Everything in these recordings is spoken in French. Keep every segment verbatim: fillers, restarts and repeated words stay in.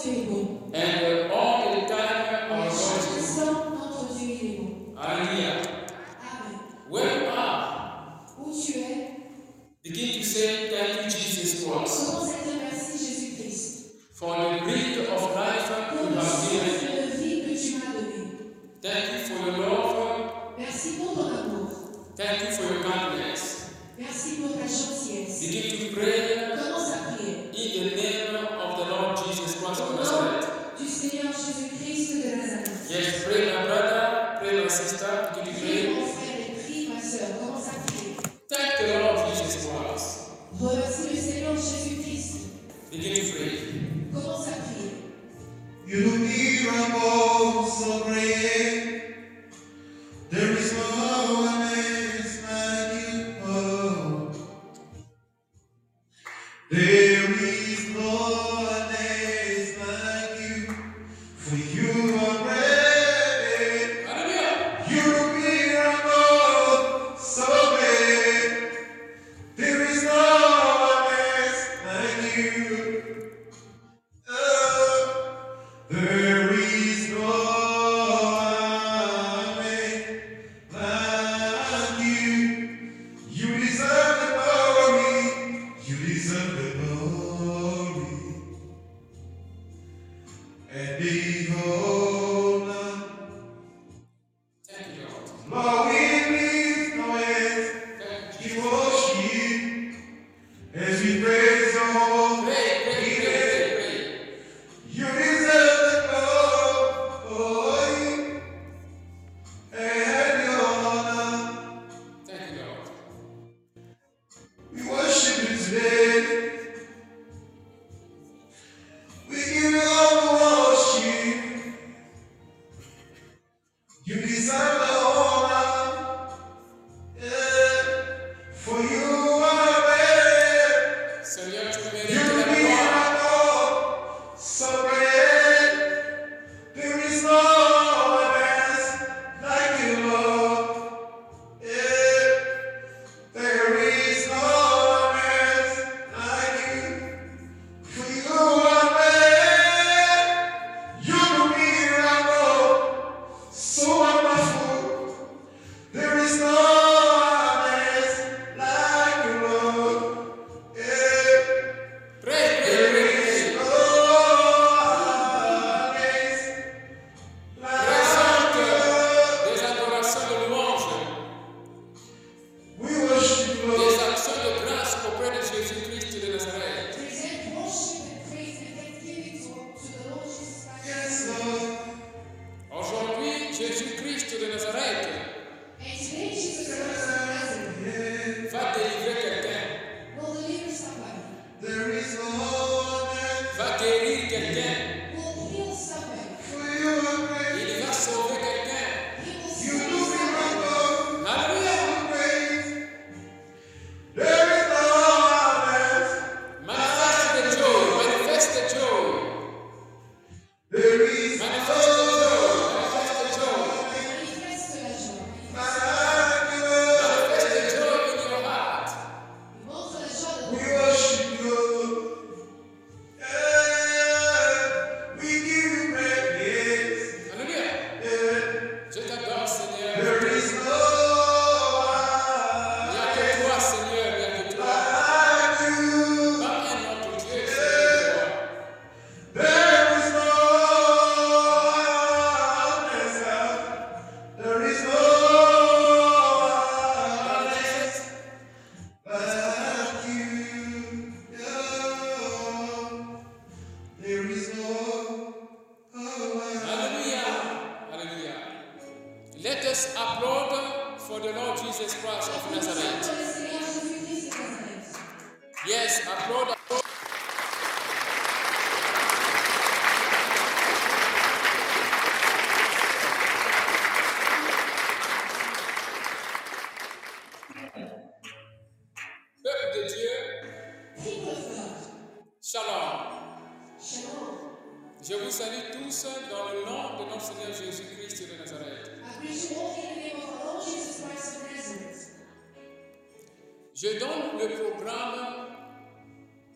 tu es bon. And uh, all the time Et our à chaque God is instant, notre Dieu, il est bon. Hallelujah. Amen. Where you are, Où tu es, begin to say thank you, Jesus Christ, commence à dire merci Jésus-Christ. for the breath of life Pour you le have given souffle me. de vie que tu m'as donné. Thank you for your love. Merci pour ton amour. Thank you for your kindness. Merci pour ta gentillesse. Begin to pray Commence à prier. in the name of the Lord Jesus Christ Au of nom Nazareth. du Seigneur Jésus-Christ de Nazareth. Yes, pray my brother, pray my sister, begin to Prie pray. mon frère et prie ma soeur. Commence à prier. Thank the Lord Jesus Christ. Remercie le Seigneur Jésus-Christ. Begin to pray. Commence à prier. You do miracles so great. There is no one else like you. Oh. There is no one else like you. For you are great. Hallelujah. You do miracles so great. There is no one else like you. Oh. There is no one like you. You deserve the glory. You deserve the glory. And the honor. Thank you, Lord. Lord, we lift our hands. Thank We you. worship as we praise your holy Pray, pray, name. pray, pray, pray. You deserve the glory and the honor. Thank you, Lord. We worship you today. We give you all the worship. You deserve the honor. Yeah. For you are great. Seigneur, tu You mérites la gloire. miracle so great. There is no one else like you, Lord. Yeah. There is no one else like you. For you are great. You do miracle so wonderful. There is no one else like you, Lord. Yeah. Pray, pray, There pray, is pray. no one else Présente like des adorations de louange, you. We worship you, des Lord. actions de grâce auprès de Jésus-Christ de Nazareth. Present worship and praise and thanksgiving to, to the Lord Jesus Christ. Yes, Lord. Aujourd'hui, Jésus-Christ de Nazareth And today Jesus Christ of Nazareth Yeah. va délivrer quelqu'un, will deliver somebody, There is no one else va guérir quelqu'un, will heal somebody, for you are great. il va sauver quelqu'un. he will You save do somebody. miracles Hallelujah. so great. There is no one else. Manifeste the joy, manifeste the joy, There is no manifeste the joy, manifeste the joy, Manifeste la joie. like you, Lord. manifeste the joy in your heart. Montre la joie de We ton cœur. worship you. Yeah. We give you praise. Alléluia. Yeah. Je t'adore, Seigneur. There is no Il n'y a one que toi, Seigneur, il n'y a que toi. like you. Pas un autre Dieu, Seigneur. There is no one else. There is no one else like you. Yeah. There is no one. Alléluia. Alléluia. Let us applaud for the Lord Jesus Christ of Nazareth. Pour le Seigneur Jésus-Christ de Nazareth. Yes, applaud. applaud. Peuple de Dieu, Triple fleur. shalom. Shalom. Je vous salue tous dans le nom de notre Seigneur Jésus-Christ de Nazareth. I greet you all in the name of our Lord Jesus Christ of Nazareth. Je donne le programme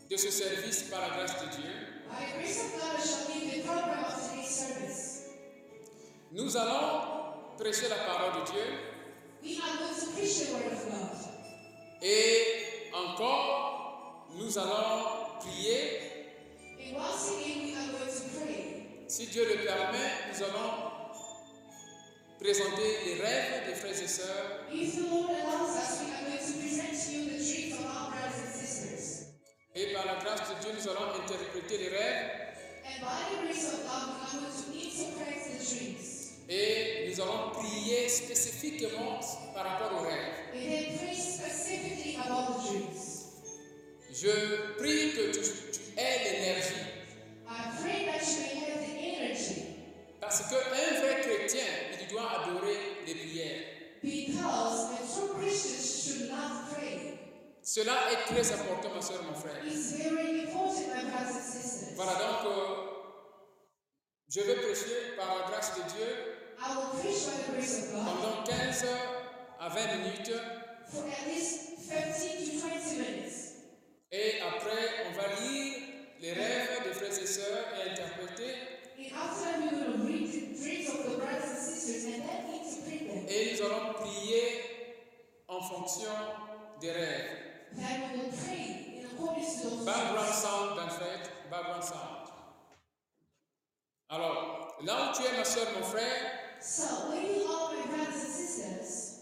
de ce service par la grâce de Dieu. By the grace of God, I shall leave the program of today's service. Nous allons prêcher la parole de Dieu We are going to preach the word of God. et encore nous allons prier. And once again, we are going to pray. Si Dieu le permet, nous allons présenter les rêves des frères et sœurs If the Lord allows us, we are going to present to you the dreams of our brothers and sisters. et par la grâce de Dieu, nous allons interpréter les rêves And by the grace of God, we are going to interpret the dreams. et nous allons prier spécifiquement par rapport aux rêves. And then pray specifically about the dreams. Je prie que tu, tu aies l'énergie I pray that you may have the energy. parce qu'un vrai chrétien, il doit adorer les prières. Because a true Christian should not pray. Cela est très important, ma soeur, mon frère. It's very important, my brothers and sisters. Voilà, donc euh, je vais prêcher par la grâce de Dieu I will preach by the grace of God pendant quinze à vingt minutes for at least fifteen to twenty minutes. et après on va lire les rêves des frères et sœurs et interpréter And after that, we're going to read the dreams of the brothers and sisters and then interpret them. et nous allons prier en fonction des rêves. Then we will pray in accordance to those Background dreams. sound en fait, background sound. Alors, là où tu es ma soeur, mon frère, So, where you are, my brothers and sisters,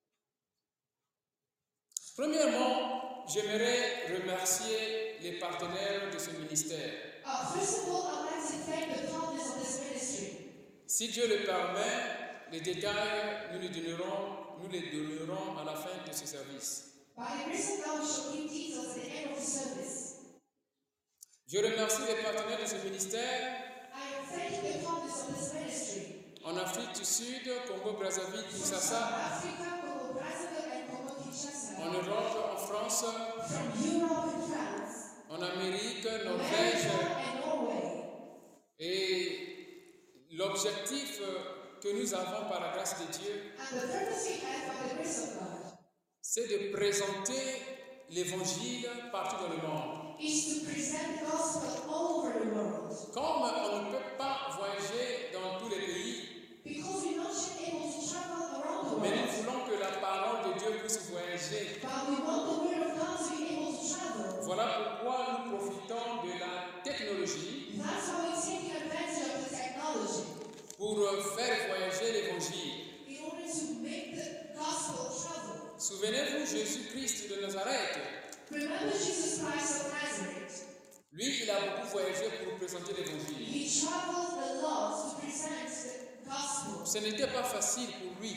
premièrement, j'aimerais remercier les partenaires de ce ministère. uh, first of all, I'd like to thank the partners of this ministry. Si Dieu le permet, les détails, nous les donnerons, nous les donnerons à la fin de ce service. By the grace of God, we shall give details at the end of the service. Je remercie les partenaires de ce ministère I am thanking the partners of this ministry. en Afrique du Sud, Congo, Brazzaville, From Kinshasa, South Africa, Congo, Brazzaville, and Congo, Kinshasa. en Europe, en France, From Europe and France. en Amérique, Norvège. America and Norway. Et l'objectif que nous avons par la grâce de Dieu, And the purpose we have by the grace of God c'est de présenter l'évangile partout dans le monde. is to present the gospel all over the world. Comme on ne peut pas voyager dans tous les pays, Because we're not yet able to travel around the mais nous world. voulons que la parole de Dieu puisse voyager. But we want the word of God to be able to travel. Voilà pourquoi nous profitons de la technologie That's how we're taking advantage of the technology pour faire voyager l'évangile. in order to make the gospel travel. Souvenez-vous, Jésus-Christ de Nazareth, Remember Jesus Christ of Nazareth. lui, il a beaucoup voyagé pour présenter l'évangile. He traveled a lot to present the gospel. Ce n'était pas facile pour lui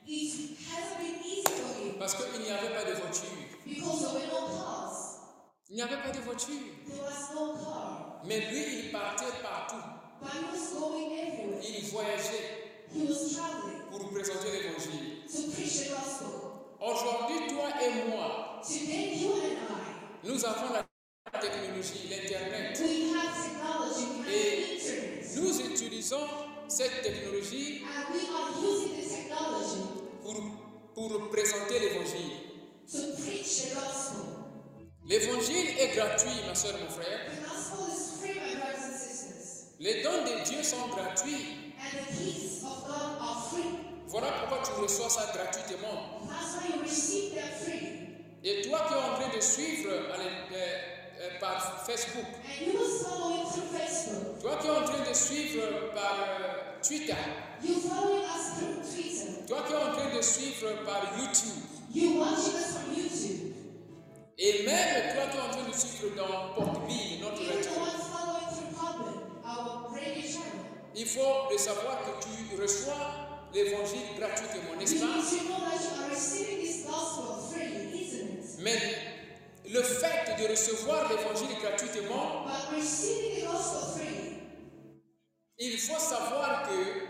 It hasn't been easy for him parce qu'il n'y avait pas de voiture. because there were no cars. Il n'y avait pas de voiture. There was no car. Mais lui, il partait partout. But he was going everywhere. Il voyageait He was traveling pour présenter l'évangile. to preach the gospel. Aujourd'hui, toi et moi, Today, you and I, nous avons la technologie, l'Internet. we have technology, we have Et the internet. nous utilisons cette technologie And we are using the technology pour, pour présenter l'évangile. to preach the gospel. L'évangile est gratuit, ma soeur, mon frère. The gospel is free, my brothers and sisters. Les dons de Dieu sont gratuits. And the gifts of God are free. Voilà pourquoi tu reçois ça gratuitement. That's why you receive them free. Et toi qui es en train de suivre à l'in- euh, euh, par Facebook, And you was following through Facebook. toi qui es en train de suivre par euh, Twitter, You following us through Twitter. toi qui es en train de suivre par YouTube, You watching us from YouTube. et même toi qui es en train de suivre dans Porteville, notre Even the radio, ones following through Pubman, our radio channel. il faut le savoir que tu reçois l'évangile gratuitement, n'est-ce You pas? need to know that you are receiving this gospel free, isn't it? Mais le fait de recevoir l'évangile gratuitement, But receiving the gospel free, il faut savoir que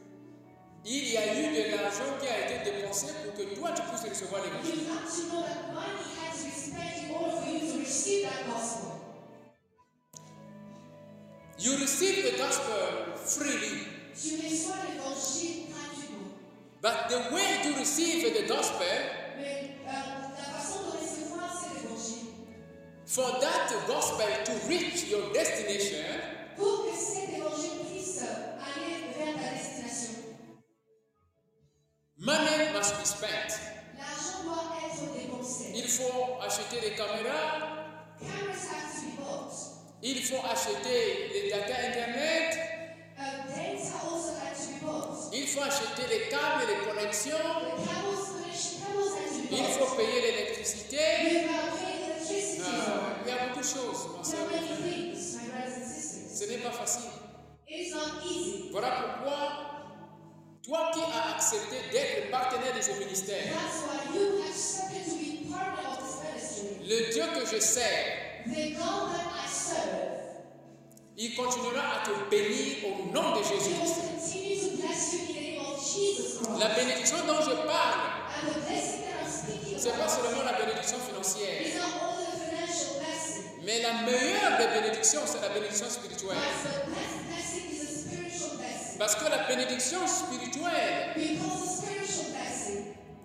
il y a eu de l'argent qui a été dépensé pour que toi tu puisses recevoir l'évangile. you have to know that money had to be spent in order for you to receive that gospel. You receive the gospel freely, Tu reçois l'évangile gratuitement. but the way to receive the gospel Mais euh, la façon de recevoir cet évangile for that gospel to reach your destination, pour que cet évangile puisse aller vers ta destination, money must be spent. l'argent doit être dépensé. Il faut acheter des caméras, Cameras have to be bought. il faut acheter des data internet, Uh, data also had to be bought. il faut acheter les câbles, les connexions, The cables, connection cables had to be il bought. faut payer l'électricité. You gotta pay electricity. Euh, il y a beaucoup de choses, ma So soeur. many things, my brothers and sisters. Ce n'est pas facile. It's not easy. Voilà pourquoi, toi qui as accepté d'être partenaire de ce ministère, That's why you have accepted to be part of this ministry. le Dieu que je sers, The God that I serve, il continuera à te bénir au nom de He Jésus. will continue to bless you in the name of Jesus Christ. La bénédiction dont je parle, And the blessing that I'm speaking ce n'est pas about seulement la bénédiction financière, is not only the financial blessing, mais la meilleure des bénédictions, c'est la bénédiction spirituelle. but the best blessing is a spiritual blessing. Parce que la bénédiction spirituelle, Because the spiritual blessing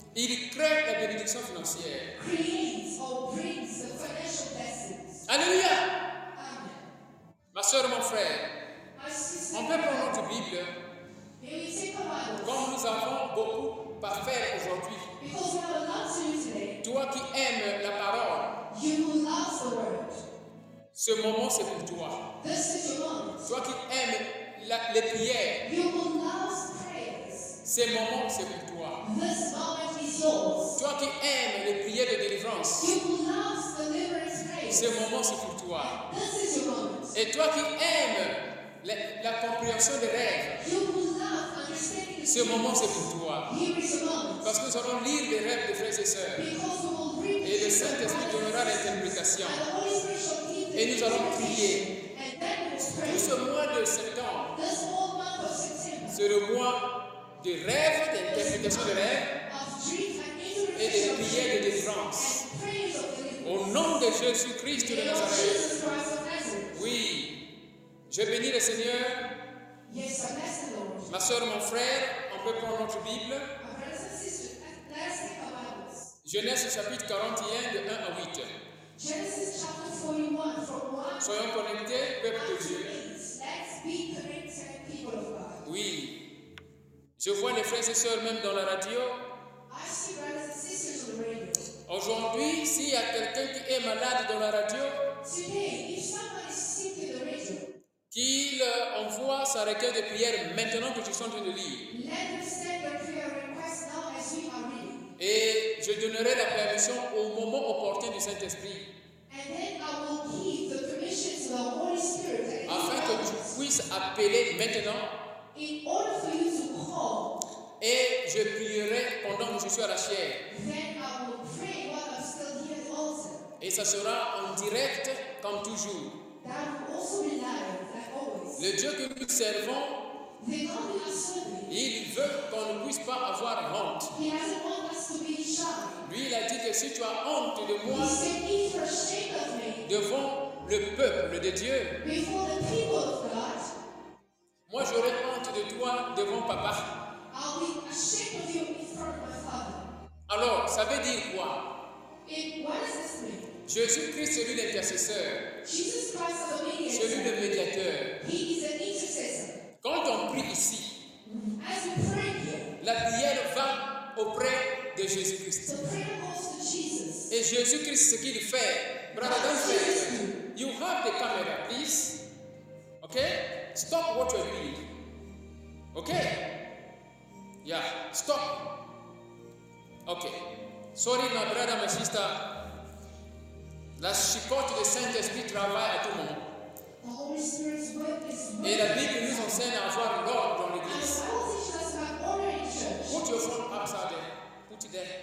il crée la bénédiction financière. creates or brings the financial blessings. Alléluia! Amen. Ma soeur, mon frère, My sister, on peut prendre notre Bible, may we take a Bible, comme nous avons beaucoup à faire aujourd'hui. because we have a lot to do today. Toi qui aimes la parole, You who love the word, ce moment c'est pour toi. this is your moment. Toi qui aimes la- les prières, You who loves prayers, ce moment c'est pour toi. this moment is yours. Toi qui aimes les prières de délivrance, You who loves deliverance prayers, ce moment c'est pour toi. this is your moment. Et toi qui aimes la, la compréhension des rêves, You who love understanding the ce moment c'est pour toi. here is your moment. Parce que nous allons lire les rêves des frères et sœurs. Because we will read Et le the Saint-Esprit donnera l'interprétation. and the Holy Spirit shall give the Et nous allons interpretation. prier. And then we will Tout pray. ce mois de septembre, This whole month of September c'est le mois de rêves, d'interprétation de rêves of dreams and et de interpretation of prières de dreams délivrance. and prayers of deliverance. Au nom de Jésus-Christ In de the name of Nazareth. Jesus Christ of Nazareth. Oui, je bénis le Seigneur. Yes, I bless the Lord. Ma soeur, mon frère, on peut prendre notre Bible. My brothers and sisters, let us take our Bibles. Genèse chapitre quarante et un, de un à huit. Genesis chapter forty-one, from one Soyons connectés, peuple de to Dieu. eight. Let's be connected, people of God. Oui, je vois les frères et sœurs même dans la radio. I see brothers and sisters on the radio. Aujourd'hui, s'il y a quelqu'un qui est malade dans la radio, Today, if someone is sick in the radio, qu'il euh, envoie sa requête de prière maintenant que je suis en train de lire. let them send their prayer request now as we are reading. Et je donnerai la permission au moment opportun du Saint-Esprit, And then I will give the permission to the Holy Spirit that it afin que is tu ours. puisses appeler maintenant. In order for you to call, Et je prierai pendant que je suis à la chair. then I will pray while I'm still here at the altar. Et ça sera en direct comme toujours. That will also be live, like always. Le Dieu que nous servons, The God we are serving, il veut qu'on ne puisse pas avoir honte. He doesn't want us to be shy. Lui, il a dit que si tu as honte de moi He said, if you're ashamed of me devant le peuple de Dieu, before the people of God, moi j'aurai honte de toi devant papa. I'll be ashamed of you in front of my Father. Alors, ça veut dire quoi? And what does this mean? Jésus-Christ, celui l'intercesseur, Jesus Christ is a celui mediator. le médiateur. He is an intercessor. Quand on prie ici, As we pray here, la prière va auprès de Jésus-Christ. the prayer goes to Jesus. Et Jésus-Christ, ce qu'il fait, brother, don't say, you have the camera, please. Okay? Stop what you're doing. Okay? Yeah, stop. Okay. Sorry, my brother, my sister. La chicote du Saint-Esprit travaille à tout moment. The Holy Spirit's work is Et la working. Bible nous enseigne à avoir l'ordre dans And the l'église. Bible teaches us to have order in church. Put your phone upside down. Put it there.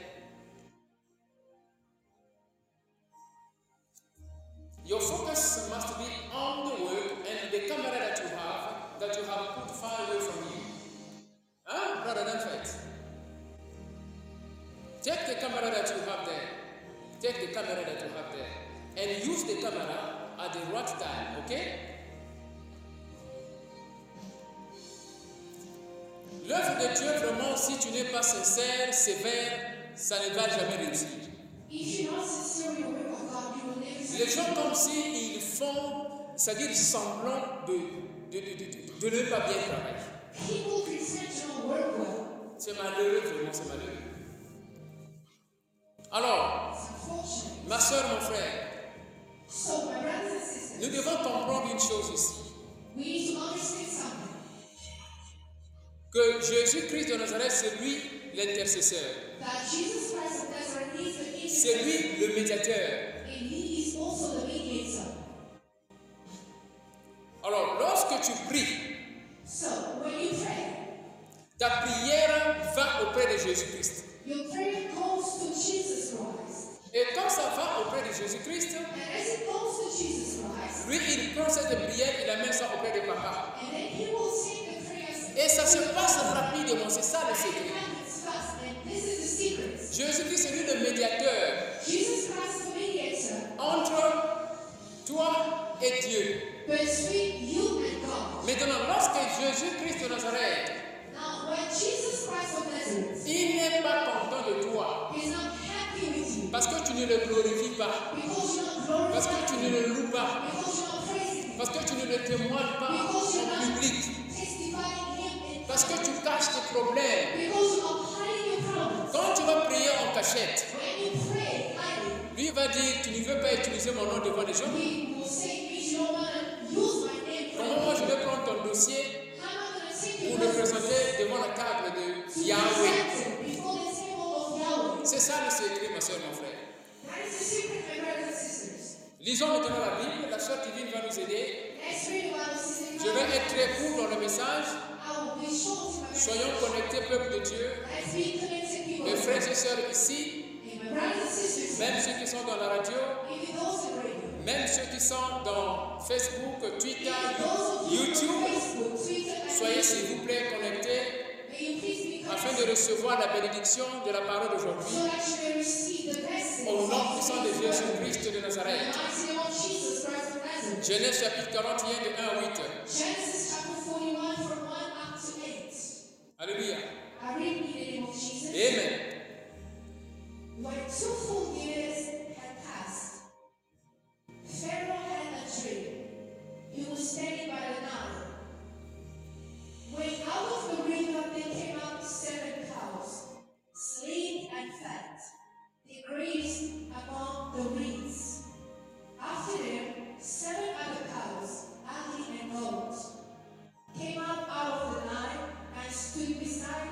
Your focus must be on the work and the camera that you have, that you have put far away from you. Huh? Rather than fight. Take the camera that you have there. Take the camera that you have there. And use the camera at the right time, okay? L'œuvre de Dieu, vraiment, si tu n'es pas sincère, sévère, ça ne va jamais réussir. If you're not sincere in the work of God, you will never Les gens comme s'ils font, c'est-à-dire semblant de, de, de, de, de ne pas bien travailler. People pretend to not work well. C'est malheureux, vraiment, c'est malheureux. Alors, It's unfortunate. ma soeur, mon frère, So, my brothers and sisters, nous devons comprendre une chose ici. we need to understand something. Que Jésus-Christ de Nazareth, c'est lui l'intercesseur. That Jesus Christ of Nazareth is the C'est intercessor, lui le médiateur. and he is also the mediator. Alors, lorsque tu pries, So, when you pray, ta prière va auprès de Jésus-Christ. your prayer goes to Jesus Christ. Et quand ça va auprès de Jésus-Christ, And as it goes to Jesus Christ, lui, il prend cette prière, il amène ça auprès de papa. and then he will take the prayers. Et ça se passe rapidement, c'est ça le And it secret. happens fast, and this is the secret. Jésus-Christ, c'est lui le médiateur Jesus Christ is the mediator entre toi et Dieu. between you and God. Maintenant, lorsque Jésus-Christ de Nazareth, Now, when Jesus Christ of Nazareth il n'est pas content de toi, is not happy with you, parce que tu ne le glorifies pas, because you're not parce que tu glorifying ne him, le loues pas, because you're not praising him, parce que tu ne le témoignes pas because you're en not public, testifying him, in parce que public, tu caches tes problèmes. because you're not hiding your problems. Quand tu vas prier en cachette, When you pray hiding, lui va dire, tu ne veux pas utiliser mon nom devant les gens. he will say, "Please, you don't want to use my name for Comment moi je vais prendre ton dossier I'm not going to take pour your le business présenter devant la table de to Yahweh? present it before the table of Yahweh." C'est ça le secret, ma soeur, mon frère. That is the secret, my brothers and sisters. Lisons maintenant la Bible, la soeur Divine va nous aider. Let's read the Bible, sisters. Je vais être très court dans le message. I will be short in my Soyons message. connectés, peuple de Dieu. Let's be connected people. Mes frères et sœurs ici, And my brothers and sisters, même ceux qui sont dans la radio, even those in radio, même ceux qui sont dans Facebook, Twitter, even those of you on YouTube, Facebook, Twitter, and soyez YouTube, s'il vous plaît connectés may you please be afin de connected recevoir la bénédiction de la parole so d'aujourd'hui that you may receive the blessings au nom of puissant de His word. Jésus-Christ de In the Nazareth. mighty name of Jesus Christ of Nazareth. Genèse chapitre quarante et un de un à huit. Genesis chapter forty-one from one up to eight. Alléluia. I read in the name of Jesus. Amen. When two full years had passed, Pharaoh had a dream. He was standing by the Nile. When out of the river there came out seven cows, slim and fat. They grazed among the reeds. After them, seven other cows, ugly and gaunt, came up out of the Nile and stood beside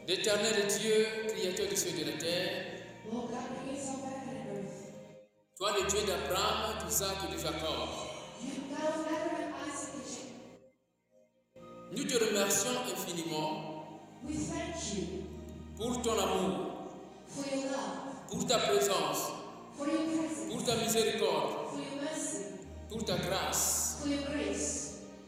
L'Éternel Dieu, créateur du ciel et de la terre, Lord God, creator of heaven and earth. toi le Dieu d'Abraham, d'Isaac et de Jacob, You, God of Abraham, Isaac, and Jacob. nous te remercions infiniment We thank you pour ton amour, for your love, pour ta présence, for your presence, pour ta miséricorde, for your mercy, pour ta grâce. for your grace.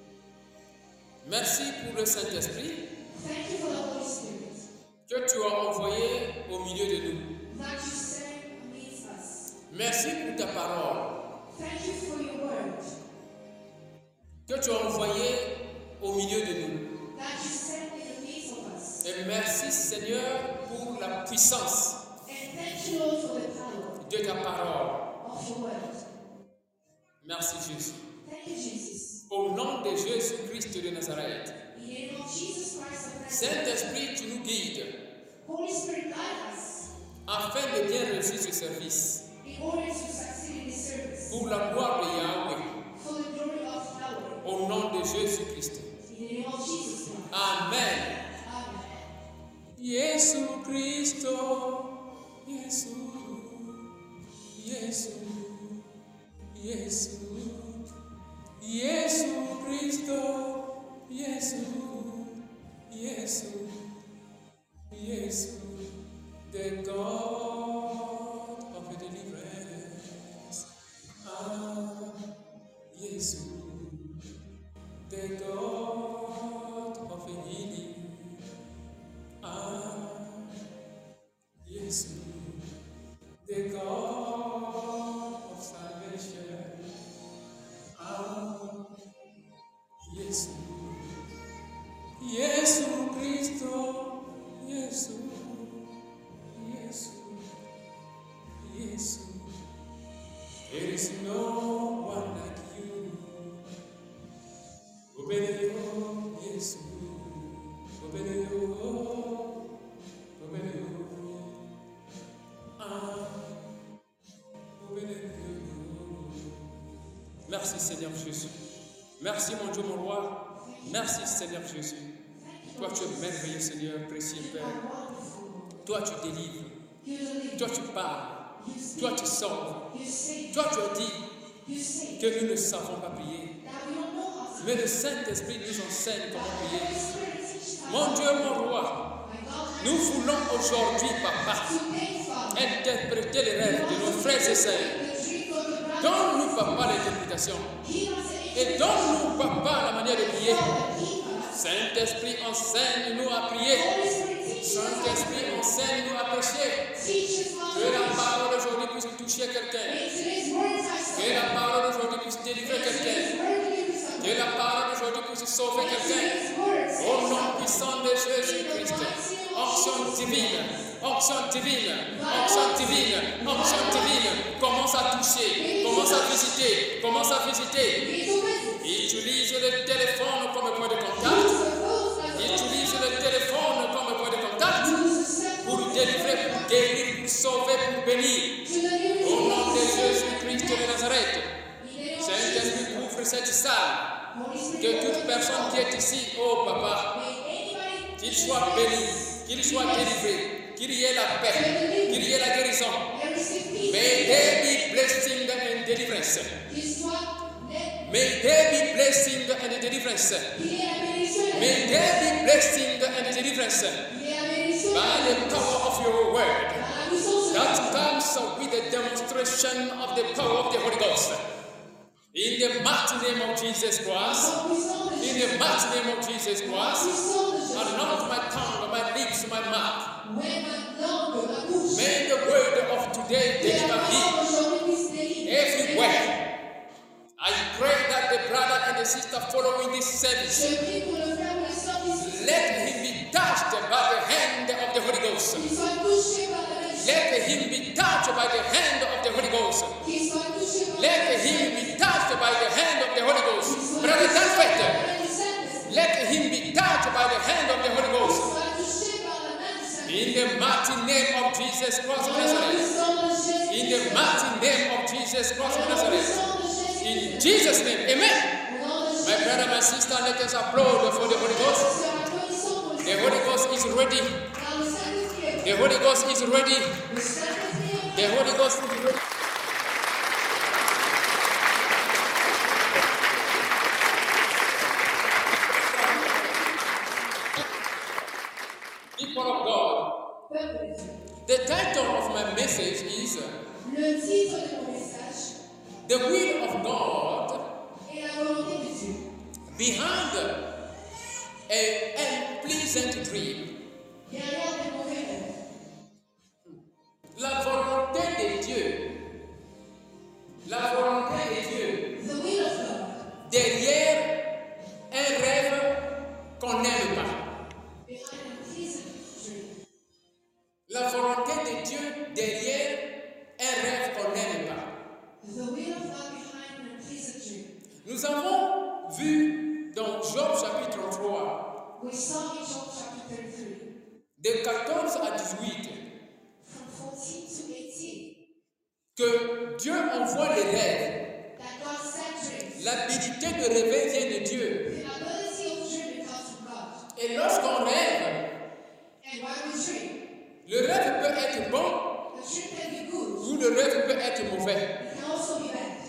Merci pour le Saint-Esprit Thank you for the Holy Spirit que tu as envoyé au milieu de nous. that you sent amidst us. Merci pour ta parole Thank you for your word que tu as envoyé au milieu de nous. that you sent in the midst of us. Et merci Seigneur pour la puissance And thank you, Lord, for the power de ta parole. of your word. Merci Jésus. Thank you, Jesus. Au nom de Jésus-Christ de Nazareth. In the name of Jesus Christ of Nazareth, Saint-Esprit, tu nous guides Holy Spirit, guide us afin de bien réussir ce service in order to succeed in this service pour la gloire de Yahweh. for the glory of Yahweh. Au nom de Jésus-Christ. In the name of Jesus Christ. Amen. Amen. Jésus Cristo, Jésus, Jésus, Jésus, Jésus Cristo, Jésus, Jésus, Jésus, the God of deliverance. Ah, Jésus, the God of healing. Ah, Jésus, the God of salvation. Ah, Jésus, Jésus Cristo, Jésus, Jésus, Jésus. There is no one like you. Obedeo, Jésus, obedeo, obedeo. Ah, obedeo. Merci Seigneur Jésus. Merci mon Dieu, mon roi. Merci Seigneur Jésus. Toi tu es merveilleux Seigneur, précieux Père. Toi tu délivres. You deliver. Toi tu parles. You speak. Toi tu sauves. You save. Toi tu as dit You save. que nous ne savons pas prier. That we don't know how to. Mais le Saint-Esprit nous enseigne comment The prier. Holy Spirit teaches us. Mon Dieu, mon roi, My God, nous voulons aujourd'hui, Papa, today, Father, interpréter les rêves de nos frères et sœurs. the dream of the brother. Donne-nous, Papa, l'interprétation. Give us an Et donne-nous, Papa, la manière de prier. Father, give us. Saint-Esprit, enseigne-nous à prier. Holy Spirit teaches us. Saint-Esprit, enseigne-nous à prêcher. Teach us how Que to la preach. parole aujourd'hui puisse toucher quelqu'un. May today's word touch Que la parole aujourd'hui puisse délivrer May quelqu'un. today's word deliver someone. Que la parole aujourd'hui puisse sauver May quelqu'un. today's word Au save nom someone. puissant de Jésus-Christ. Onction divine, onction divine, onction divine, onction divine. Commence à toucher, commence à visiter, commence à visiter. May to visit. Utilise le téléphone comme point de contact. Use the phones as a Utilise le téléphone comme point de contact Use the cell pour phone délivrer, pour guérir, pour sauver, pour bénir. to deliver Au nom de to Jésus-Christ de Nazareth. In the name of Saint-Esprit, Jesus. couvre cette salle. Holy Spirit, Que toute open personne the qui est ici, oh Papa, May anybody qu'il soit béni, qu'il soit délivré, qu'il y ait la paix, qu'il y ait la guérison. and receive peace. May there be blessing and deliverance. Qu'il soit net, May there be blessing and deliverance. qu'il y ait la bénédiction. May there be blessing and deliverance Qu'il y ait la bénédiction. by the power of your word Par la puissance de that Dieu. comes with the demonstration of the power of the Holy Ghost. In the mighty name of Jesus Christ, Par la puissance de in Dieu. the mighty name of Jesus Par la Christ, puissance de Jésus. anoint my tongue, my lips, my mouth. When ma langue, ma bouche, May the word of today que la deliver me parole d'aujourd'hui puisse délivrer. everywhere. I pray that the brother and the sister following this service, Je prie pour le frère ou la sœur ici. let him be touched by the hand of the Holy Ghost. Qu'il soit touché par la bénédiction. Let him be touched by the hand of the Holy Ghost. Qu'il soit touché par la Let bénédiction. him be touched by the hand of the Holy Qu'il Ghost. soit Brother touché par la Danfet, main du Saint-Esprit. let him be touched by the hand of the Holy Qu'il Ghost. soit touché par la main du Saint-Esprit. In the mighty name of Jesus Christ of Dans la Nazareth. puissance de Jésus. In the mighty name of Jesus Christ of Dans la Nazareth. puissance de Jésus. In Jesus' name, amen. Au nom de My Jésus. brother, my sister, let us applaud for the Holy Ghost. Sœur, applaudissons pour le The Holy Ghost Ghost is ready. Now we stand with you. The Holy Ghost is ready. We stand with you. The Holy Ghost is ready. People of God, Peuple. the title of my message is Le titre de mon message The Will of God est la volonté de Dieu. Behind a Unpleasant Dream. Derrière des mauvais rêves. La volonté de Dieu. La volonté de Dieu. The will of God. Derrière un rêve qu'on n'aime pas. Behind a pleasant dream. La volonté de Dieu derrière un rêve qu'on n'aime pas. The will of God behind a pleasant dream. Nous avons vu dans Job chapitre trois, We saw in Job chapter thirty-three, de quatorze à dix-huit, from fourteen to eighteen, que Dieu envoie les rêves. that God sent dreams. L'habilité de rêver vient de Dieu. The ability of dreaming comes from God. Et lorsqu'on rêve, And while we dream, le rêve peut être bon the dream can be good. ou le rêve peut être mauvais. It can also be bad.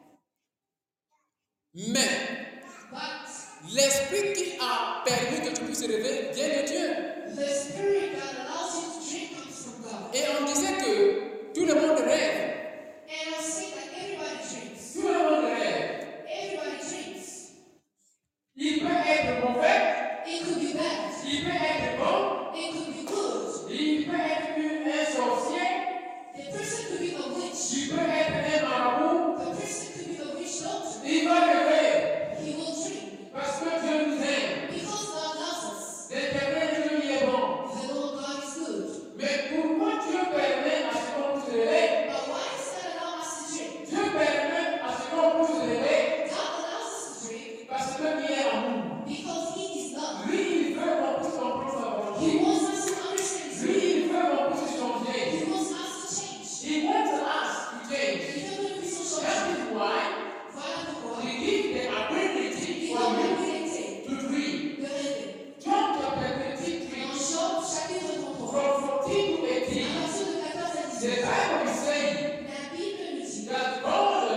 Mais But l'esprit qui a permis que tu puisses rêver vient de Dieu. the spirit that allows you to dream comes from God. Et on disait que tout le monde rêve. And I say that everybody dreams. Tout le monde rêve. Everybody dreams. Il peut être mauvais, It could be bad. il peut être bon, It could be good. il peut être un sorcier, The person could be a witch. il peut être un marabout. The person could be a witch doctor. Il va rêver He will dream. parce que Dieu nous aime. Because God loves us. L'éternel Dieu lui est bon. The Lord God is good. Mais pourquoi Dieu permet à ce qu'on puisse rêver? But why does God allow us to dream? Dieu permet à ce qu'on puisse rêver God allows us to dream parce qu'il est amour. because He is love. Lui, il veut qu'on puisse comprendre sa He volonté. wants us to understand His Lui, will. il veut qu'on puisse changer. He wants us to change. He wants us to change. Il veut que nous puissions That changer. is why Voilà pourquoi He gives the ability il for a you l'habilité to dream. de rêver. Job chapter thirty-three, Dans Job chapitre trente-trois, from fourteen to à eighteen, partir de quatorze à the dix-huit, Bible is saying la Bible nous dit that God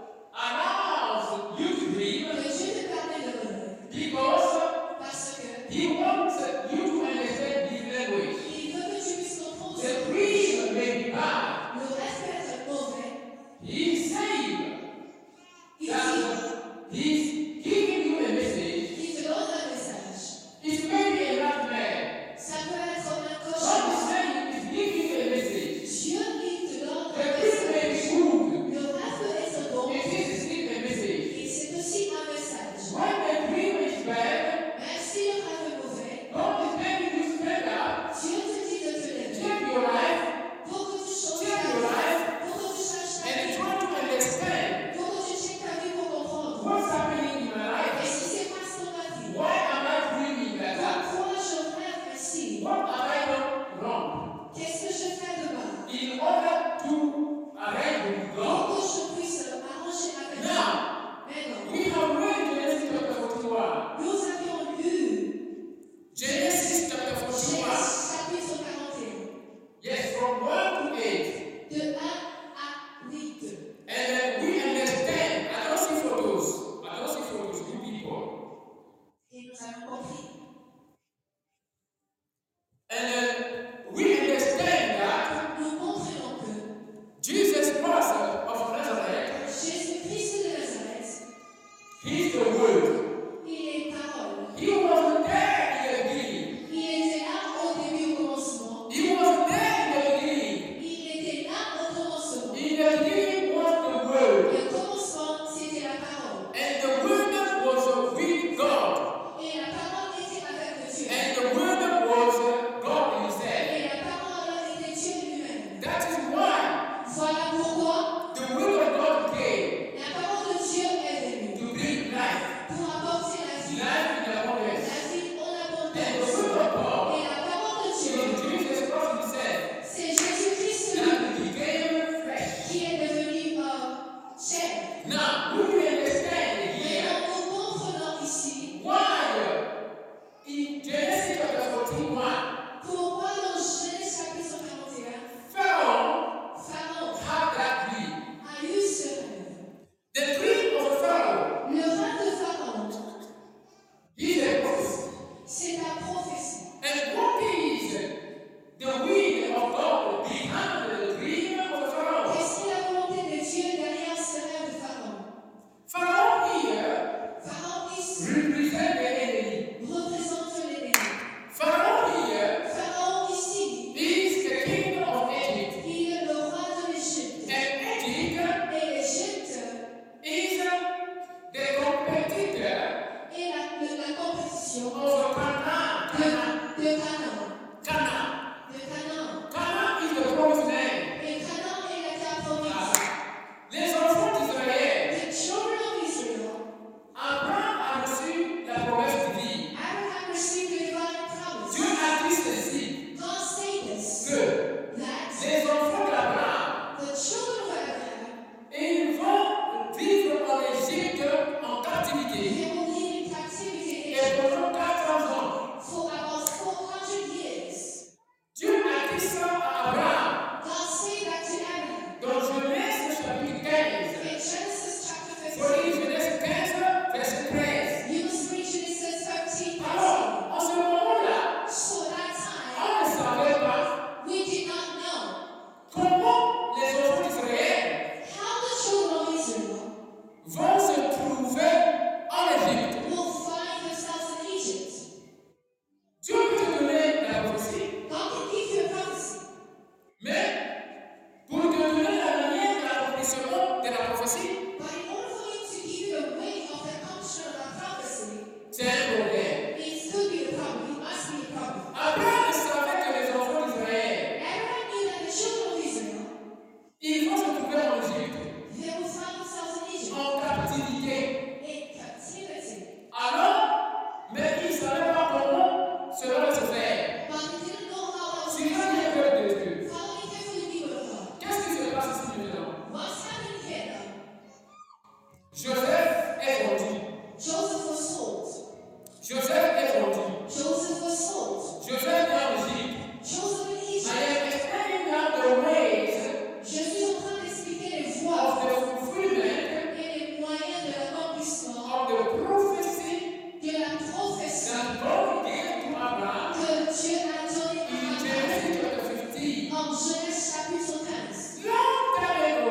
allows you to dream que Dieu te permet de rêver because parce que He wants you to understand His language. il veut que tu puisses comprendre The ce dream may be bad. le rêve peut être mauvais. He's saying Il dit that He's giving you a message. qu'il te donne un message. It may be a nightmare. Ça peut être un God cauchemar. is saying He's giving you a message. Dieu, il te donne The un dream may message. be good. Le rêve peut être bon It is still a message. et c'est aussi un message. When the dream is bad, Même si le rêve est mauvais, God is telling you straight up, Dieu te dit de te lever check your life pour que tu changes Check ta your vie, life pour que tu changes ta and vie, try to understand pour que tu checkes ta vie pour comprendre. what's happening in my Et life. si c'est passe dans ma vie, Why am I dreaming like that? pourquoi je rêve ainsi? What have I done wrong? Qu'est-ce que je fais de mal? In order to arrange with Pour God. que je puisse arranger avec Dieu. Now, Maintenant, we have read Genesis chapter forty-one. nous avions lu Genesis chapter forty-one. Genèse chapitre quarante et un, Yes, from one to eight. de un à huit. And then we understand. I don't see photos. I don't see photos. You people. Et nous avons compris. And then we understand that Nous comprenons que Jesus Christ of Nazareth, Jésus-Christ de Nazareth, He's the Word. il est parole. He was there in the beginning. Il était là au début, au commencement. He was there in the beginning. Il était là au commencement. In the beginning was the Word. Le commencement, c'était la parole. And the Word was with God. Et la parole était avec Dieu. And the Word was God de Canaan. Canaan. De Canaan. Canaan is the promised land. Et Canaan est la terre promise. Les enfants d'Israël, The children of Israel, Abraham a reçu la promesse divine. Abraham received the divine promise. Dieu a dit ceci, God said this, que that les enfants d'Abraham, the children of Abraham, ils vont vivre en Égypte en captivité. they will live in captivity in Et Egypt pendant quatre cents ans, for about four hundred years. Dieu a dit ça à Abraham. God said that to Abraham. Dans Genèse chapitre quinze. In Genesis chapter Faut lire fifteen, Genèse quinze, verset treize. you must read Genesis fifteen, Alors, en ce moment-là, So at that time, on ne savait pas we did not know comment les enfants d'Israël how the children of Israel vont se trouver en Égypte. will find themselves in Egypt. Dieu peut te donner la prophétie, God can give you a prophecy, mais pour te donner la manière de l'accomplissement de la prophétie, but in order for him to give you a way of the accomplishment of that prophecy, c'est un problème. it could be a problem. It must be a problem. Abraham savait que les enfants d'Israël, Abraham knew that the children of Israel, ils vont se trouver en Égypte, they will find themselves in Egypt en captivité. in captivity. Alors, mais ils ne savaient pas comment cela va se faire. But they didn't know how that was Si going vous to avez happen. peur de Dieu, Following carefully the word of God. qu'est-ce qui se passe ici maintenant? What's happening here now? Joseph est vendu. Joseph was sold. Joseph est vendu. Joseph was sold. Joseph est en Égypte. Joseph in I Egypt. am explaining now the ways Je suis en train d'expliquer les voies of the fulfillment et les moyens de l'accomplissement of the prophecy de la prophétie that God gave to Abraham que Dieu a donnée in à Abraham Genesis chapter fifteen. en Genèse chapitre quinze. Long time ago,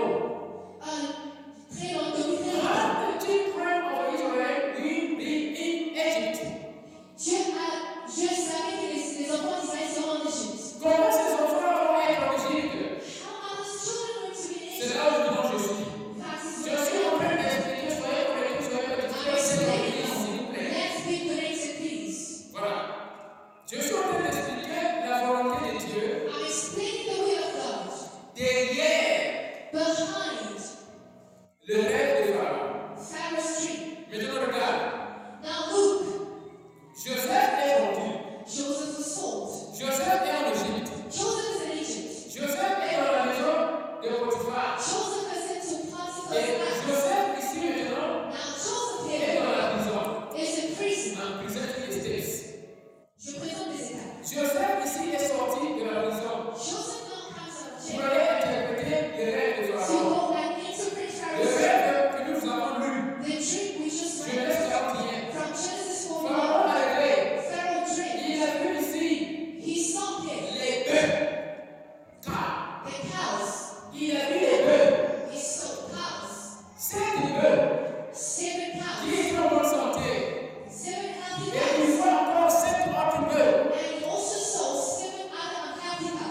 Un très long de très long. how the children of Israel will be in Egypt. Dieu a, Dieu savait que les, les enfants d'Israël seront en Égypte. Comment ces enfants vont être en Égypte? How are those children going to be in C'est Egypt? là où je je suis. That is Je what suis en train d'expliquer, soyez connectés, soyez I'm connectés, s'il vous explaining. plaît. Let's be connected, please. Voilà. Je suis en train d'expliquer la volonté de Dieu I'm explaining the will of God derrière behind le rêve de Pharaon. Pharaoh's dream. Maintenant, regarde. Now look, Joseph est vendu. Joseph was sold. Joseph est en Égypte. Joseph is in Egypt. Joseph est dans la maison de Potiphar. Joseph is into Potiphar's Et house. Joseph, ici maintenant, Now Joseph est here dans la prison. is in prison. En prison estate. Je présente des étapes. Joseph ici est sorti de la prison. Joseph now comes out of Vous jail. allez interpréter le rêve de To Pharaon. go and interpret Le Pharaoh's dream. rêve que nous avons lu. The dream we just Genèse read quarante-et-un. from Genesis Pharaon forty-one. a rêvé. Pharaoh dreamed. Il a vu ici He saw him, les bœufs. Car the cows. il a vu les bœufs. He saw cows. Sept bœufs Seven qui cows. étaient en bonne santé. Seven healthy Et il cows. voit encore sept autres bœufs And he also saw seven other unhealthy cows.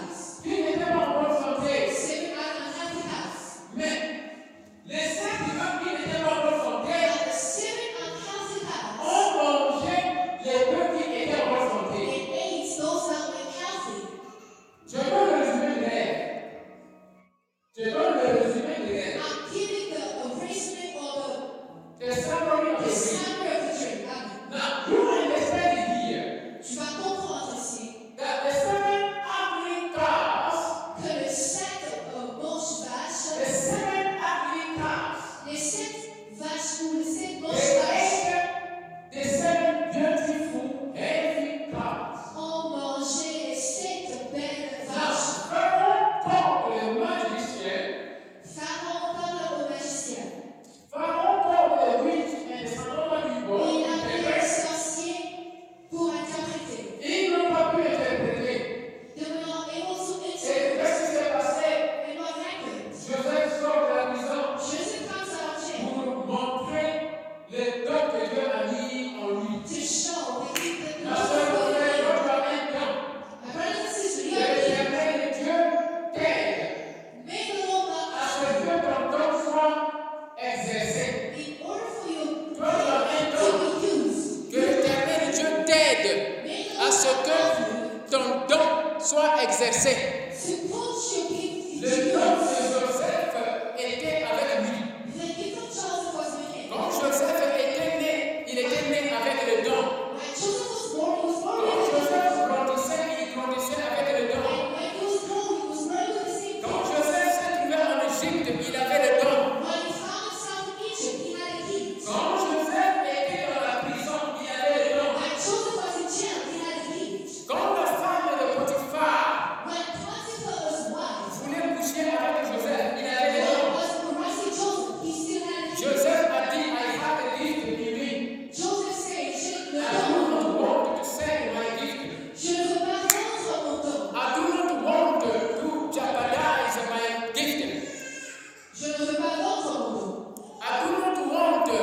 soit exercé. to put your gift Le into don use. de Joseph était avec lui. The gift of Joseph was with him. Quand Joseph était né, il était né avec le don. When Joseph was born, he was born Quand with the Joseph gift. grandissait, il grandissait avec le don. And when he was grown, he was born with the same Quand gift. Joseph s'est trouvé en Égypte, il avait le don. When he found himself in Egypt, he had a gift. Quand Joseph était dans la prison, il avait le don. When Joseph was in jail, he had a gift. Quand la femme de Potiphar When Potiphar's wife voulait coucher avec Joseph, il avait le don. was harassing Joseph, he still had a gift. Joseph a dit, I have a gift in me. Joseph said, je ne I do not want to sell my gift. je ne veux pas vendre mon don. I do not want to jeopardize my gift. Je ne veux pas vendre mon don. I do not want to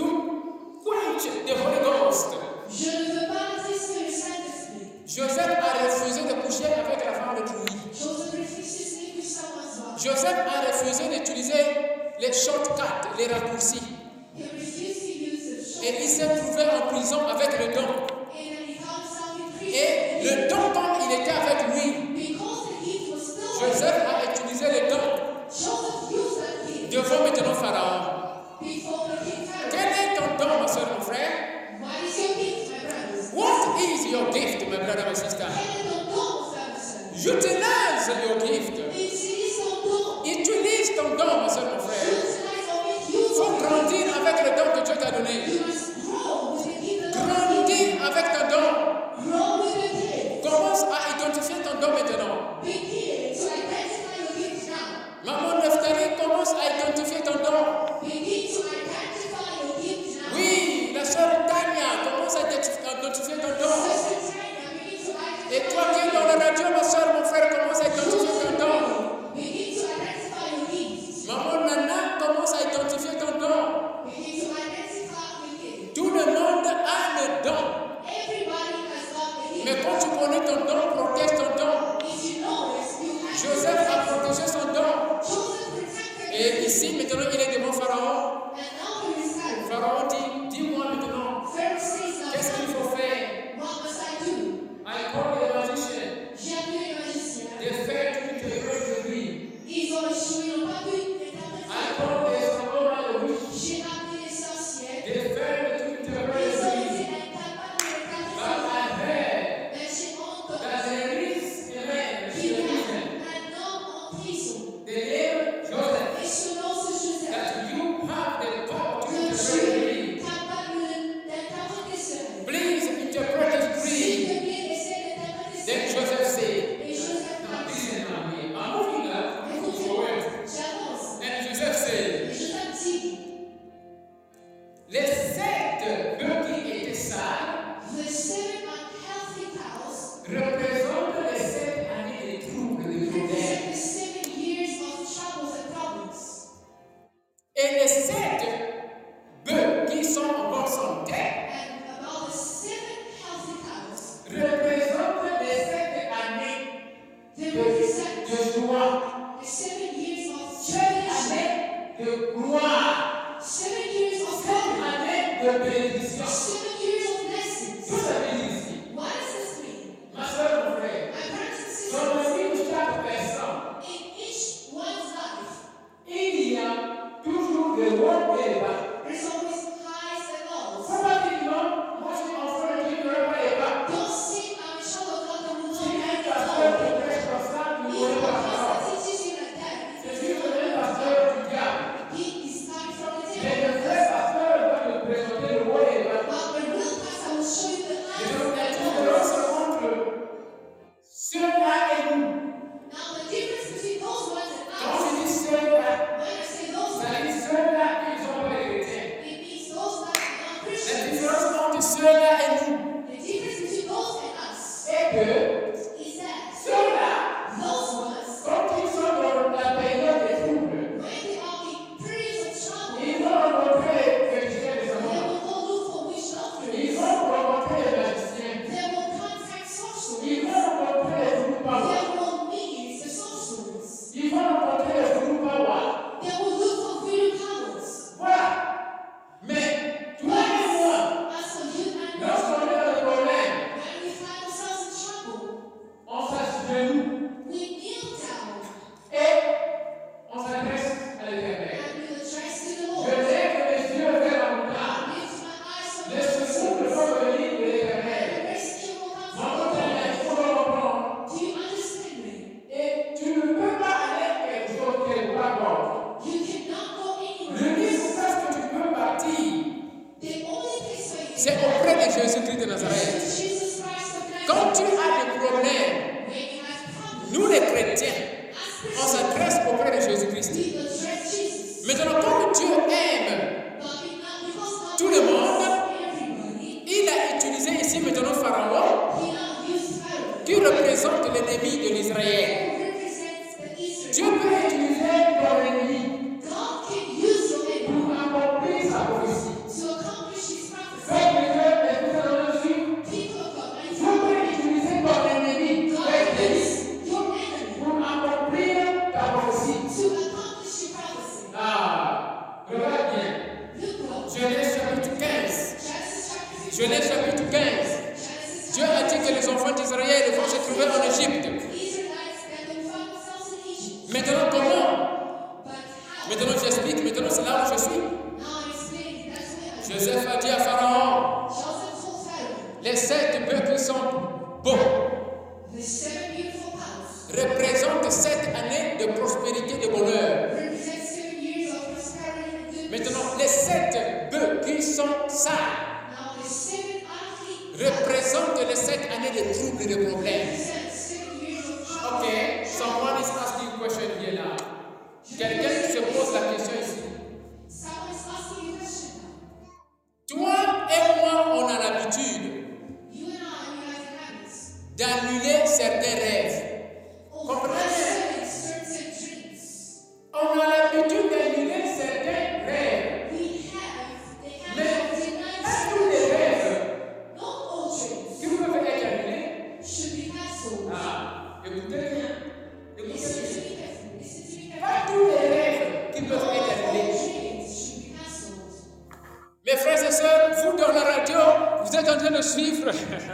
quench the Holy Ghost. Je ne veux pas attrister le Saint-Esprit. Joseph a refusé de coucher avec la femme de Trouille. Joseph refused to sleep with someone's wife. Joseph a refusé d'utiliser les shortcuts, les raccourcis. He refused to use the short. Et il s'est trouvé en prison avec le don. And then he found himself in prison. Et le don, comme il était avec lui, Because the gift was still with him, Joseph a utilisé le don Joseph used that gift devant maintenant Pharaon. before the king Pharaoh. Quel est ton don, ma soeur, mon frère? What is your gift, my brothers? What is your gift, my brother, my sister? Quel est ton don, frère et sœur? Utilize your gift. Utilise ton don. Utilise ton don, ma soeur, mon frère. Utilize or make Il use faut of it. grandir avec le don que Dieu t'a donné. You must grow with the gift that God has given Grandis avec ton don. you. Grow with the gift. Commence à identifier ton don maintenant. Begin to identify your gift now. Maman Neftali, commence à identifier ton don. Begin to identify your gift now. Oui, la sœur Tania, commence à identi- à identifier ton don. Sister Tanya, begin to identify Et toi qui es your dans la radio, ma soeur, mon frère, commence à identifier ton don. gift. Begin to identify your gift. Maman Nana, commence à identifier ton don. Begin to identify your gift. Tout le monde a le don. Everybody has got a gift. Mais quand tu connais ton don, protège ton don. If you know it, you have Joseph a to protégé son don. Joseph protected Et ici, maintenant, il est devant Pharaon. and now he is Pharaoh. Pharaon dit, dis-moi maintenant, Pharaoh says now, qu'est-ce qu'il faut faire? what must I do? I call the magician. J'ai appelé le magicien. De faire tout te de lui. Ils ont échoué, ils n'ont pas pu I interpréter. call the Samora the witch. J'ai appelé les sorciers. De faire tout te Ils ont de été lui. incapables de But interpréter. I heard Mais j'ai entendu that there is a man, qu'il y a a man, un homme en prison. the name Joseph, Et son nom c'est Joseph. that you have the power to Que interpret tu the es dream. capable d'interpréter ce rêve. Please interpret his S'il dream. te plaît, essaie d'interpréter ce Then rêve. Joseph said, Et Joseph now a dit, listen now here. I'm moving up forward. j'avance. And Joseph said, Et Joseph dit, les sept bœufs qui étaient sales the seven unhealthy cows représentent les sept années de troubles, de problèmes. represent the seven years of troubles and problems. Et les sept bœufs qui sont en bonne santé And about the seven healthy cows, représentent les sept années they de, represent de joie, the seven years of sept tribulation, années de gloire, seven years of sept hope, années de bénédiction. seven years of blessings. Tout ça veut dire ici. What does this mean? Ma soeur, mon frère, My brothers and dans la sisters, vie de chaque personne, in each one's life, il y a toujours des hauts et des bas. there's always highs and lows. Faut pas dire non, moi je suis enfant de Dieu, ne le pas les bas. Don't say I'm a child of God and will Si not un be pasteur told. qui prêche comme ça, ne If voulez the pas pastor savoir. teaches you like that, Je suis un pasteur du diable. he is coming from the Mais devil. le vrai pasteur va me présenter le haut et le bas. But the real pastor will show you the Et highs donc la and différence lows. entre ceux-là et nous. Now the difference between those ones and Quand us, je dis ceux-là, when I say those ça ones, veut dire ceux-là qui ne sont pas les chrétiens. it means those ones are not La Christians. différence entre ceux-là et nous The difference between those and us est que is that ceux-là, those ones, quand ils sont dans la période des troubles, when they are in periods of trouble, ils vont rencontrer les chrétiens des they amours. will go look for witch Ils doctors. vont rencontrer les magiciens. They will contact sorcerers. Ils vont rencontrer les qui représente l'ennemi de l'Israël. who represents the Eastern. Dieu peut utiliser ton ennemi God can use your enemy pour accomplir sa prophétie. to accomplish his prophecy. Peuple de Dieu, écoutez dans le suivre. People of God, I Dieu peut utiliser ton ennemi, God peuple de can Dieu, use your enemy pour accomplir ta prophétie. to accomplish your prophecy. Ah, regarde bien. Look up. Genèse chapitre quinze. Genesis chapter fifteen. Genèse chapitre quinze. Genesis Dieu a dit que les enfants d'Israël vont se trouver en Égypte. Israelites that will find themselves in Egypt. Maintenant, comment? But how? Maintenant, j'explique. Maintenant, c'est là où je suis. Now I'm explaining. That's where I'm Joseph a dit à Pharaon, Joseph told Pharaoh, les sept bœufs qui sont beaux the seven beautiful cows représentent sept années de prospérité, de bonheur. represent seven years of prosperity and goodness. Maintenant, les sept bœufs qui sont sales Now the seven unclean représentent les sept années de troubles et de problèmes. represent seven years of trouble. Ok, someone is asking a question here now. Quelqu'un se pose la question ici. Someone is asking you a question now. Toi et moi, on a l'habitude You and I, we have habits. d'annuler certains rêves. Oh, Comprenez? concerning certain dreams. On a l'habitude d'annuler certains rêves. We have the habit Mais of denying pas tous les certain rêves Not all dreams qui peuvent être annulés. should be cancelled. Ah, écoutez bien. Écoutez Listen bien. to me carefully. Listen to me Pas carefully. tous les rêves qui peuvent Not être all annulés. dreams should be cancelled. Mes frères et sœurs, vous dans la radio, vous êtes en train de suivre.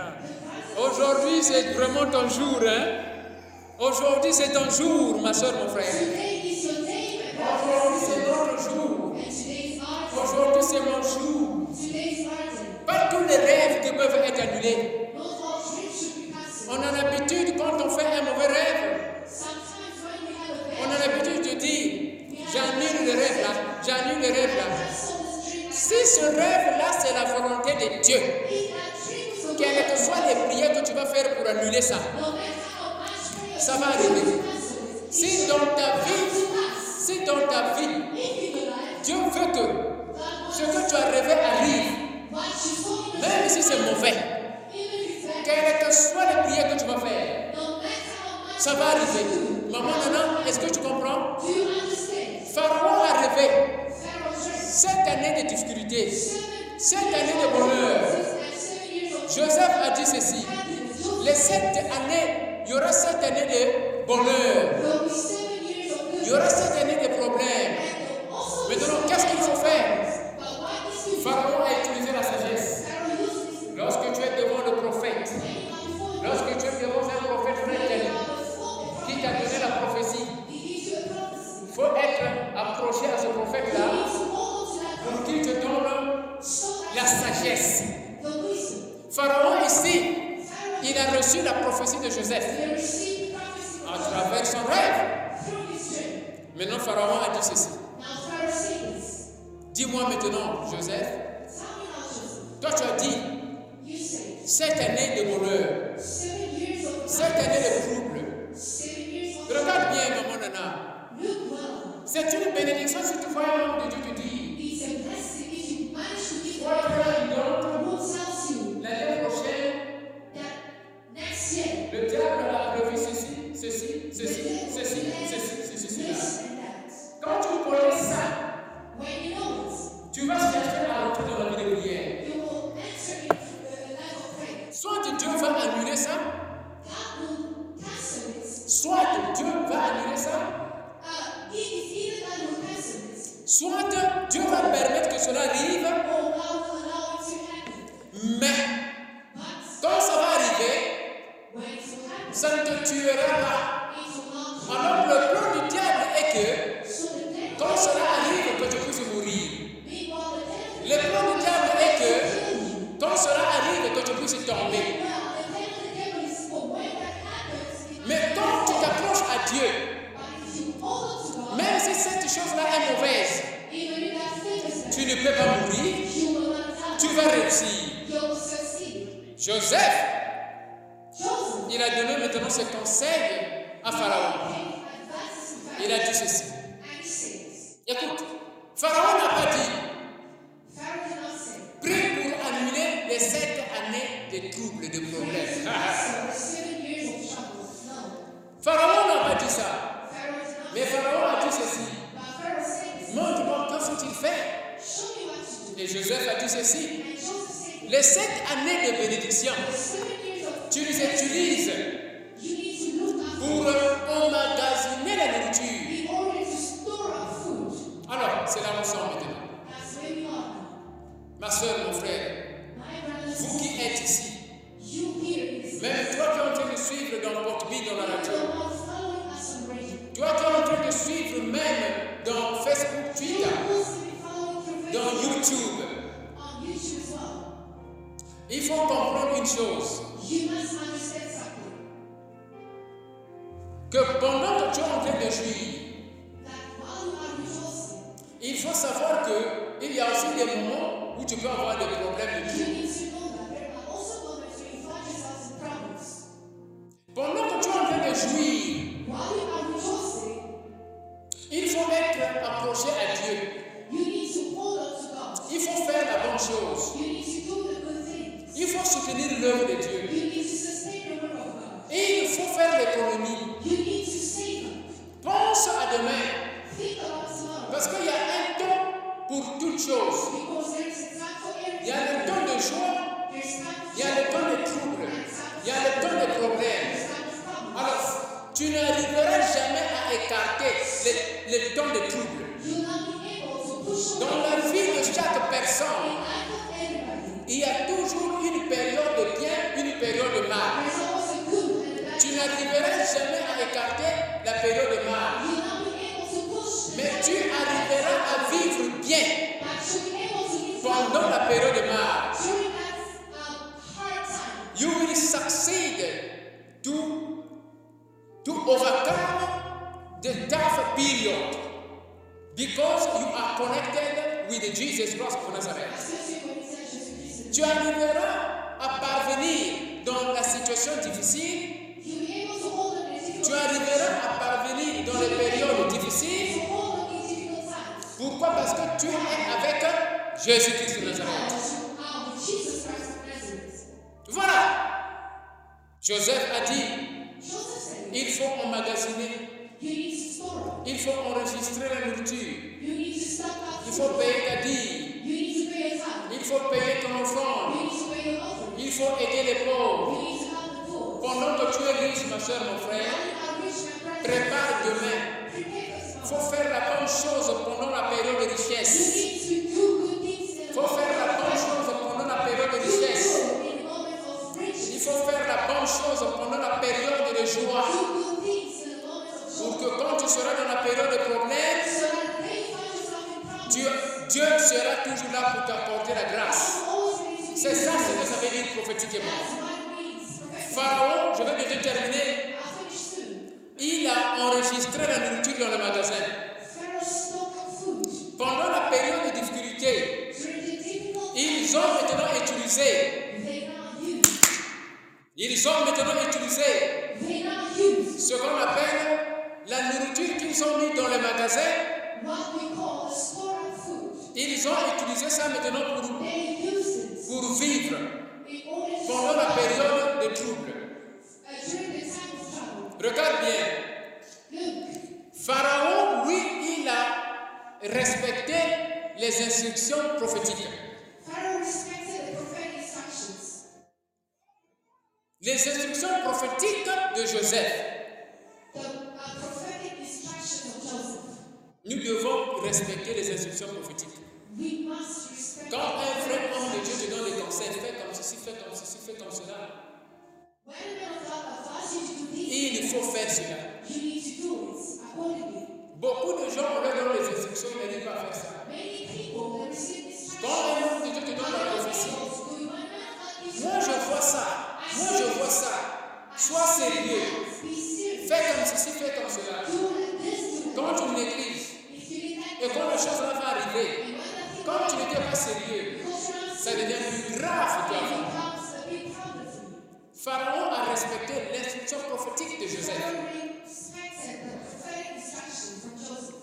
Aujourd'hui, c'est vraiment ton jour. Hein? Aujourd'hui, c'est ton jour, ma soeur, mon frère. Today is your day, my brothers Aujourd'hui, and c'est sisters. notre jour. And today is our day. Aujourd'hui, c'est mon jour. Today is our day. Pas tous les rêves qui peuvent être annulés. Not all dreams should be cancelled. On a l'habitude, quand on fait un mauvais rêve, Sometimes when we have a on bad a l'habitude de dire, j'annule le rêve là, j'annule le rêve là. cancel this dream. Si ce rêve-là, c'est la volonté de Dieu, If that dream is a quelles que soient les prières que tu vas faire pour annuler ça, no matter how much prayer ça va you arriver. cancel it, Si dans ta vie, to pass. si dans ta vie, If in your life, Dieu veut que God ce wants que tu as rêvé arrive, what you saw in the même si dream, c'est mauvais, even if it's bad, quelles que soient les prières que tu vas faire, no matter how much ça va arriver. Maman, Nana, est-ce que tu comprends? do you understand? Pharaon a rêvé Pharaoh dreamt sept années de difficulté, seven sept années de bonheur. and seven years of Joseph a dit ceci, happiness. les sept années, il y aura sept années de bonheur, There will be seven years of il y goodness. aura sept années de problèmes. And there will also be Maintenant, seven qu'est-ce qu'il faut faire? But what is the Pharaon a utilisé la sagesse. Pharaoh used this Lorsque tu es devant le prophète, when he was before lorsque tu es devant un prophète frère qui t'a donné la prophétie, he gives you a prophecy. il faut être approché à ce prophète-là You need to hold on to that pour prophecy qu'il te donne so that la sagesse. the wisdom. Pharaon ici, Pharaoh, il a reçu la prophétie de Joseph he received the prophecy à of God travers son rêve. through his dream. Maintenant, Pharaon a dit ceci. Now Pharaoh said this. Dis-moi maintenant, Joseph, Tell me now, Joseph. toi tu as dit You say sept années de bonheur, seven years of sept années happiness, de trouble. seven years of Regarde bien, maman Nana. look well. C'est une bénédiction si tu vois un homme de Dieu te dire, It's a blessing if you manage to give toi tu the as une donne, who tells you l'année prochaine, that next year le diable a prévu ceci, ceci, ceci, ceci, ceci, ceci, cela. this and that. Quand tu connais ça, When you know it, tu vas chercher à rentrer dans la vie de prière. you will enter into the life of prayer. Soit Dieu va annuler ça, God will cancel it. soit Dieu va annuler ça, Uh, it is either God will cancel it soit Dieu va permettre que cela arrive, or God will allow it to happen. mais But quand ça va arriver, when it will happen, ça ne te tuera pas. it will not kill Alors le plan du diable est que you. So the devil, quand cela arrive, que tu puisses mourir. meanwhile, the devil Le plan du diable est que kill you. quand cela arrive, que tu puisses tomber. Well, the plan of the devil is for when that happens, it Mais might quand tu happen. t'approches à Dieu, But if you hold on to God, même si cette chose-là est mauvaise, even if that thing is tu bad, ne peux pas mourir, you will not die. tu vas réussir. You'll succeed. Joseph, Joseph il a donné maintenant ce conseil à Pharaon. gave advice to Pharaoh, Il a dit ceci. and he says, Écoute, Pharaon n'a pas dit, Pharaoh did not say, prie pour annuler les sept années de troubles, de problèmes. so seven years of Joseph a dit ceci. And Joseph said, Les sept années de bénédiction, the seven years of tu les utilises you need to look after pour emmagasiner la nourriture. in order to store up food. Alors, c'est là où nous sommes maintenant. That's where we are. Ma soeur, mon frère, My brothers and vous qui sisters, êtes ici, you here in this même toi qui es en train de suivre dans le porte-bille, dans la you're radio, the one following us on radio. toi qui es en train de suivre même dans Facebook, You Twitter, will also be following through dans Facebook, YouTube, on YouTube as well. il faut comprendre une chose, You must understand something. que pendant que tu es en train de jouir, That while you are rejoicing, il faut savoir qu'il y a aussi des moments où tu peux avoir des problèmes de you tout. need to know that there are also moments where you find yourself in problems. Pendant que tu es en train de jouir, While you are rejoicing, il faut être approché à Dieu. you need to hold on to God. Il faut faire la bonne chose. You need to do the good things. Il faut soutenir l'œuvre de Dieu. You need to sustain the work of God. Et il faut faire l'économie. You need to save them. Pense à demain. Think about tomorrow. Parce qu'il y a un temps pour toutes choses. Because there is a time for Il y everything. a le temps de joie, There's time il y for a le temps de troubles, il y a le temps de problèmes. There's time for problems. Alors, tu n'arriveras jamais à écarter le, le temps de troubles. You'll not be able to push Dans away la vie de chaque the personne, life of everybody. il y a toujours une période de bien, une période de mal. There's always a good and a bad Tu time. n'arriveras jamais à écarter la période de mal. You'll not be able to push the Mais bad tu time. arriveras à vivre bien But you'll be able to live pendant la période de mal. during that um, hard time. You will succeed to, to overcome the tough period because you are connected with Jesus Christ of Nazareth. Especially when it's such a reason. Tu arriveras à parvenir dans la situation difficile. You'll be able to hold on in Tu difficult arriveras à parvenir dans les périodes difficiles. to hold on in difficult times. Pourquoi? Parce que tu es avec Jésus-Christ de Nazareth. Because you are with Jesus Christ of Nazareth. Voilà. Joseph a dit, Joseph said, il faut emmagasiner, you need to store up. il faut enregistrer la nourriture, You need to stock up il food. faut payer ta dîme, You need to pay a tithe. il faut payer ton You offrande, need to pay your offering. il faut aider les pauvres. You need to help the poor. Pendant que tu es riche, ma soeur, mon While frère, you are rich, my brother, prépare demain. prepare Il for tomorrow. faut faire la bonne chose pendant la période de You richesse. need to do good things in Il the faut faire la bonne chose pendant la période de richesse. in the moment of Il riches. faut faire la bonne chose pendant la période de joie. Do good things in the moment of Pour joy. que quand tu seras dans la période de problème, So that when you find yourself in problems, Dieu, Dieu sera toujours là pour t'apporter la grâce. you're always ready to C'est give ça ce good. que ça veut dire prophétiquement. That's what it means. Perfect. Pharaon, je vais bientôt terminer, I'll finish soon. il a enregistré la nourriture dans le magasin. Pharaoh stocked up food. Pendant la période de difficulté, During the difficult ils ont maintenant utilisé, they now use. ils ont maintenant utilisé They now use ce qu'on appelle la nourriture qu'ils ont mis dans les magasins. what we call the store of food. Ils ont utilisé ça maintenant pour, They use it pour vivre in order to pendant la survive, période de trouble. uh, during the time of trouble. Regarde bien, Look, Pharaon, lui, il a respecté les instructions prophétiques. Pharaoh respected the prophetic instructions. Les instructions prophétiques de Joseph. The uh, prophetic instructions of Joseph. Nous devons respecter les instructions prophétiques. We must respect Quand un the vrai homme de Dieu te donne des conseils, fais comme ceci, fais comme ceci, fais comme cela, When a man of God advises you to do this, il faut faire cela. you need to do it accordingly. Beaucoup de gens, on leur donne les instructions, ils n'arrivent pas à faire ça. Many people they receive Quand instructions. un homme de Dieu te donne la prophétie, Able to do it. When a man of God gives you moi je vois ça, moi je vois ça, sois sérieux, be serious. fais comme ceci, fais comme cela. Do this, do that. Quand tu négliges, If you did that, et quand la chose là va arriver, and when that thing quand tu n'étais pas sérieux, because you're not ça devient plus grave it qu'avant. becomes a big problem for you. Pharaon a respecté l'instruction prophétique de Joseph. Pharaoh respected the prophetic instruction from Joseph.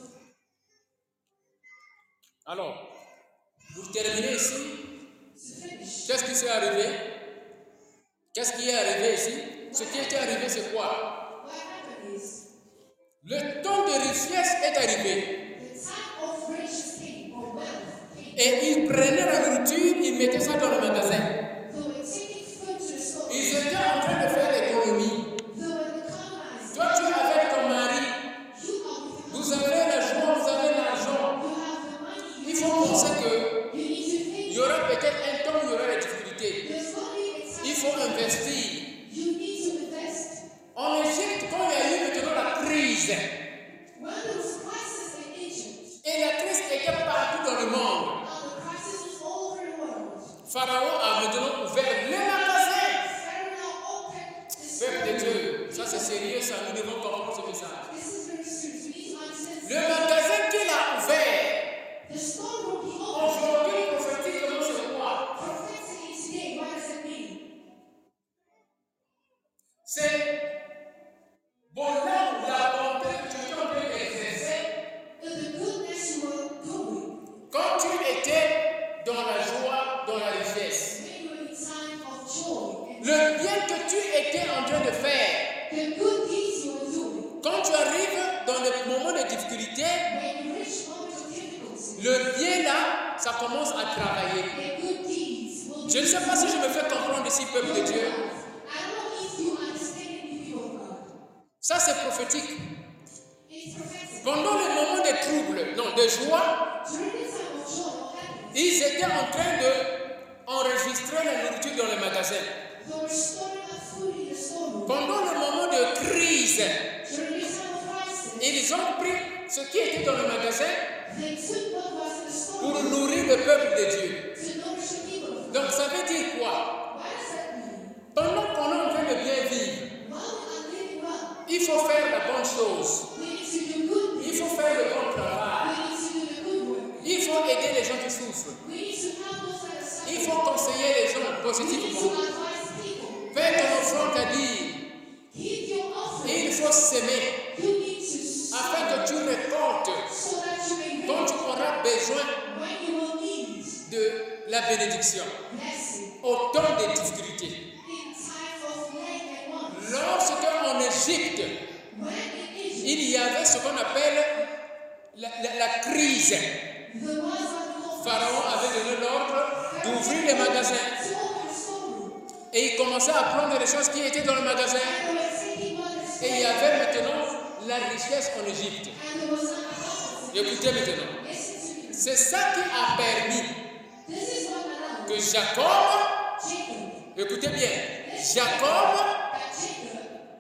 Alors, pour terminer ici, To finish, qu'est-ce qui s'est arrivé? Qu'est-ce qui est arrivé ici? Ce qui était arrivé, c'est quoi? what happened is Le temps de richesse est arrivé. the time of riches came or wealth came. Et ils prenaient la nourriture, ils mettaient ça dans le magasin. They were taking food to the store. Ils étaient en train de faire l'économie. They were economizing. Toi, tu es avec ton mari. You are with Vous avez la joie, vous avez l'argent. You have the money. Il faut penser que You need to think. il y aura peut-être un temps où il y aura des difficultés. There's only a time. Il faut investir. You need to invest. En Égypte, quand il y a eu maintenant la crise, When there was a crisis in Egypt, et la crise était partout dans le monde, and the crisis was all over the world, Pharaon a maintenant ouvert les magasins. Pharaoh opened the Peuple de store. Dieu, ça c'est sérieux, ça nous devons comprendre ce message. This is very serious. We need to understand. Le magasin qu'il a ouvert, The storeroom he opened. aujourd'hui prophétiquement c'est quoi? Prophetically today, what does it mean? C'est bon là où la bonté que tu es en train d'exercer, That the goodness you were doing quand tu étais dans la joie, dans la richesse. when you were in time of joy, and Le bien que tu étais en train de faire, the good deeds you were doing, quand tu arrives dans le moment de difficulté, when you reach moments of difficulty, le bien là, ça commence à travailler. the good deeds will Je ne sais pas si je me fais comprendre ici, peuple de Dieu. I don't know if you understand me, people of God. Ça, c'est prophétique. It's prophetic. Pendant le moment de trouble, non, de joie, During the time of joy or happiness, ils étaient en train d'enregistrer la nourriture dans le magasin. they were storing up food in the storeroom. Pendant le moment de crise, During the time of crisis, ils ont pris ce qui était dans le magasin they took what was in the pour storeroom nourrir le peuple de Dieu. to nourish the people of God. Donc, ça veut dire quoi? What does that mean? Pendant qu'on est en train de bien vivre, While we are living well, il faut faire la bonne chose. we need to do good Il things. faut faire le bon travail. We need to do the good work. Il faut aider les gens qui souffrent. We need to help those that are suffering. Il faut conseiller les gens We need to positivement. advise people. Fais ton offrande à dire. Keep your offering. Il faut s'aimer You need to sow afin que tu récoltes so that you may quand reap tu auras besoin when you will need de la bénédiction blessing au temps des difficultés. in time of lack and want. Lorsque en Égypte, When in Egypt, il y avait ce qu'on appelle la, la- la crise, the ones that Pharaon avait donné l'ordre d'ouvrir les magasins to open the storeroom, et il commençait à prendre les choses qui étaient dans le magasin and they were taking what is et il y avait maintenant la richesse en Égypte. and there was an abundance. Écoutez maintenant, Listen to me. c'est ça qui a permis This is what allowed que Jacob, Jacob, écoutez bien, listen, Jacob that Jacob,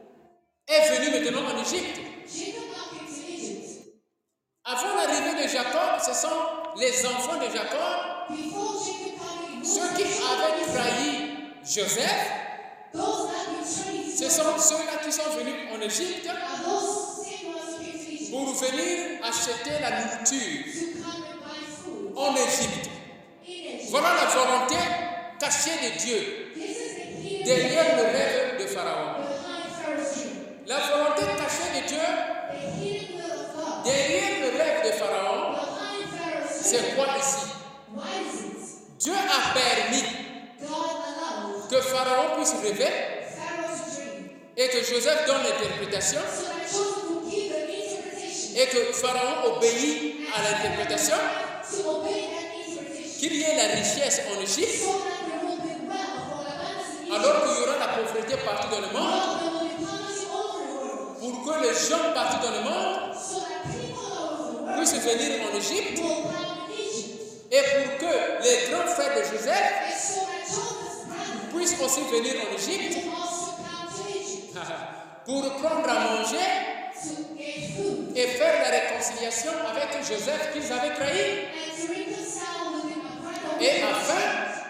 est venu maintenant en Égypte. Jacob now came to Egypt. Avant l'arrivée de Jacob, ce sont les enfants de Jacob, Before Jacob coming, ceux qui avaient trahi Joseph, those that betrayed ce sont ceux-là qui sont venus en Égypte are those same ones who came to Egypt pour venir acheter la nourriture to come and buy food en Égypte. in Egypt. Voilà la volonté cachée de Dieu This is the hidden derrière le rêve de Pharaon. behind Pharaoh's dream. La volonté cachée de Dieu The hidden will of God derrière le rêve de Pharaon, behind Pharaoh's c'est dream. quoi ici? Why is it? Dieu a permis God allowed que Pharaon puisse rêver Pharaoh's dream et que Joseph donne l'interprétation so that Joseph would give the interpretation et que Pharaon obéit à l'interprétation, to obey that interpretation qu'il y ait la richesse en Égypte, so that there will be wealth or abundance in Egypt. alors qu'il y aura la pauvreté partout dans le monde, Well, there will be poverty all over the world pour que les gens partout dans le monde so that people all over the world puissent venir en Égypte will come in Egypt. et pour que les grands frères de Joseph And so that Joseph's brothers puissent aussi venir en Égypte will also come to Egypt pour prendre à manger to get food et faire la réconciliation avec Joseph qu'ils avaient trahi. and to reconcile with him a brother who Et was afin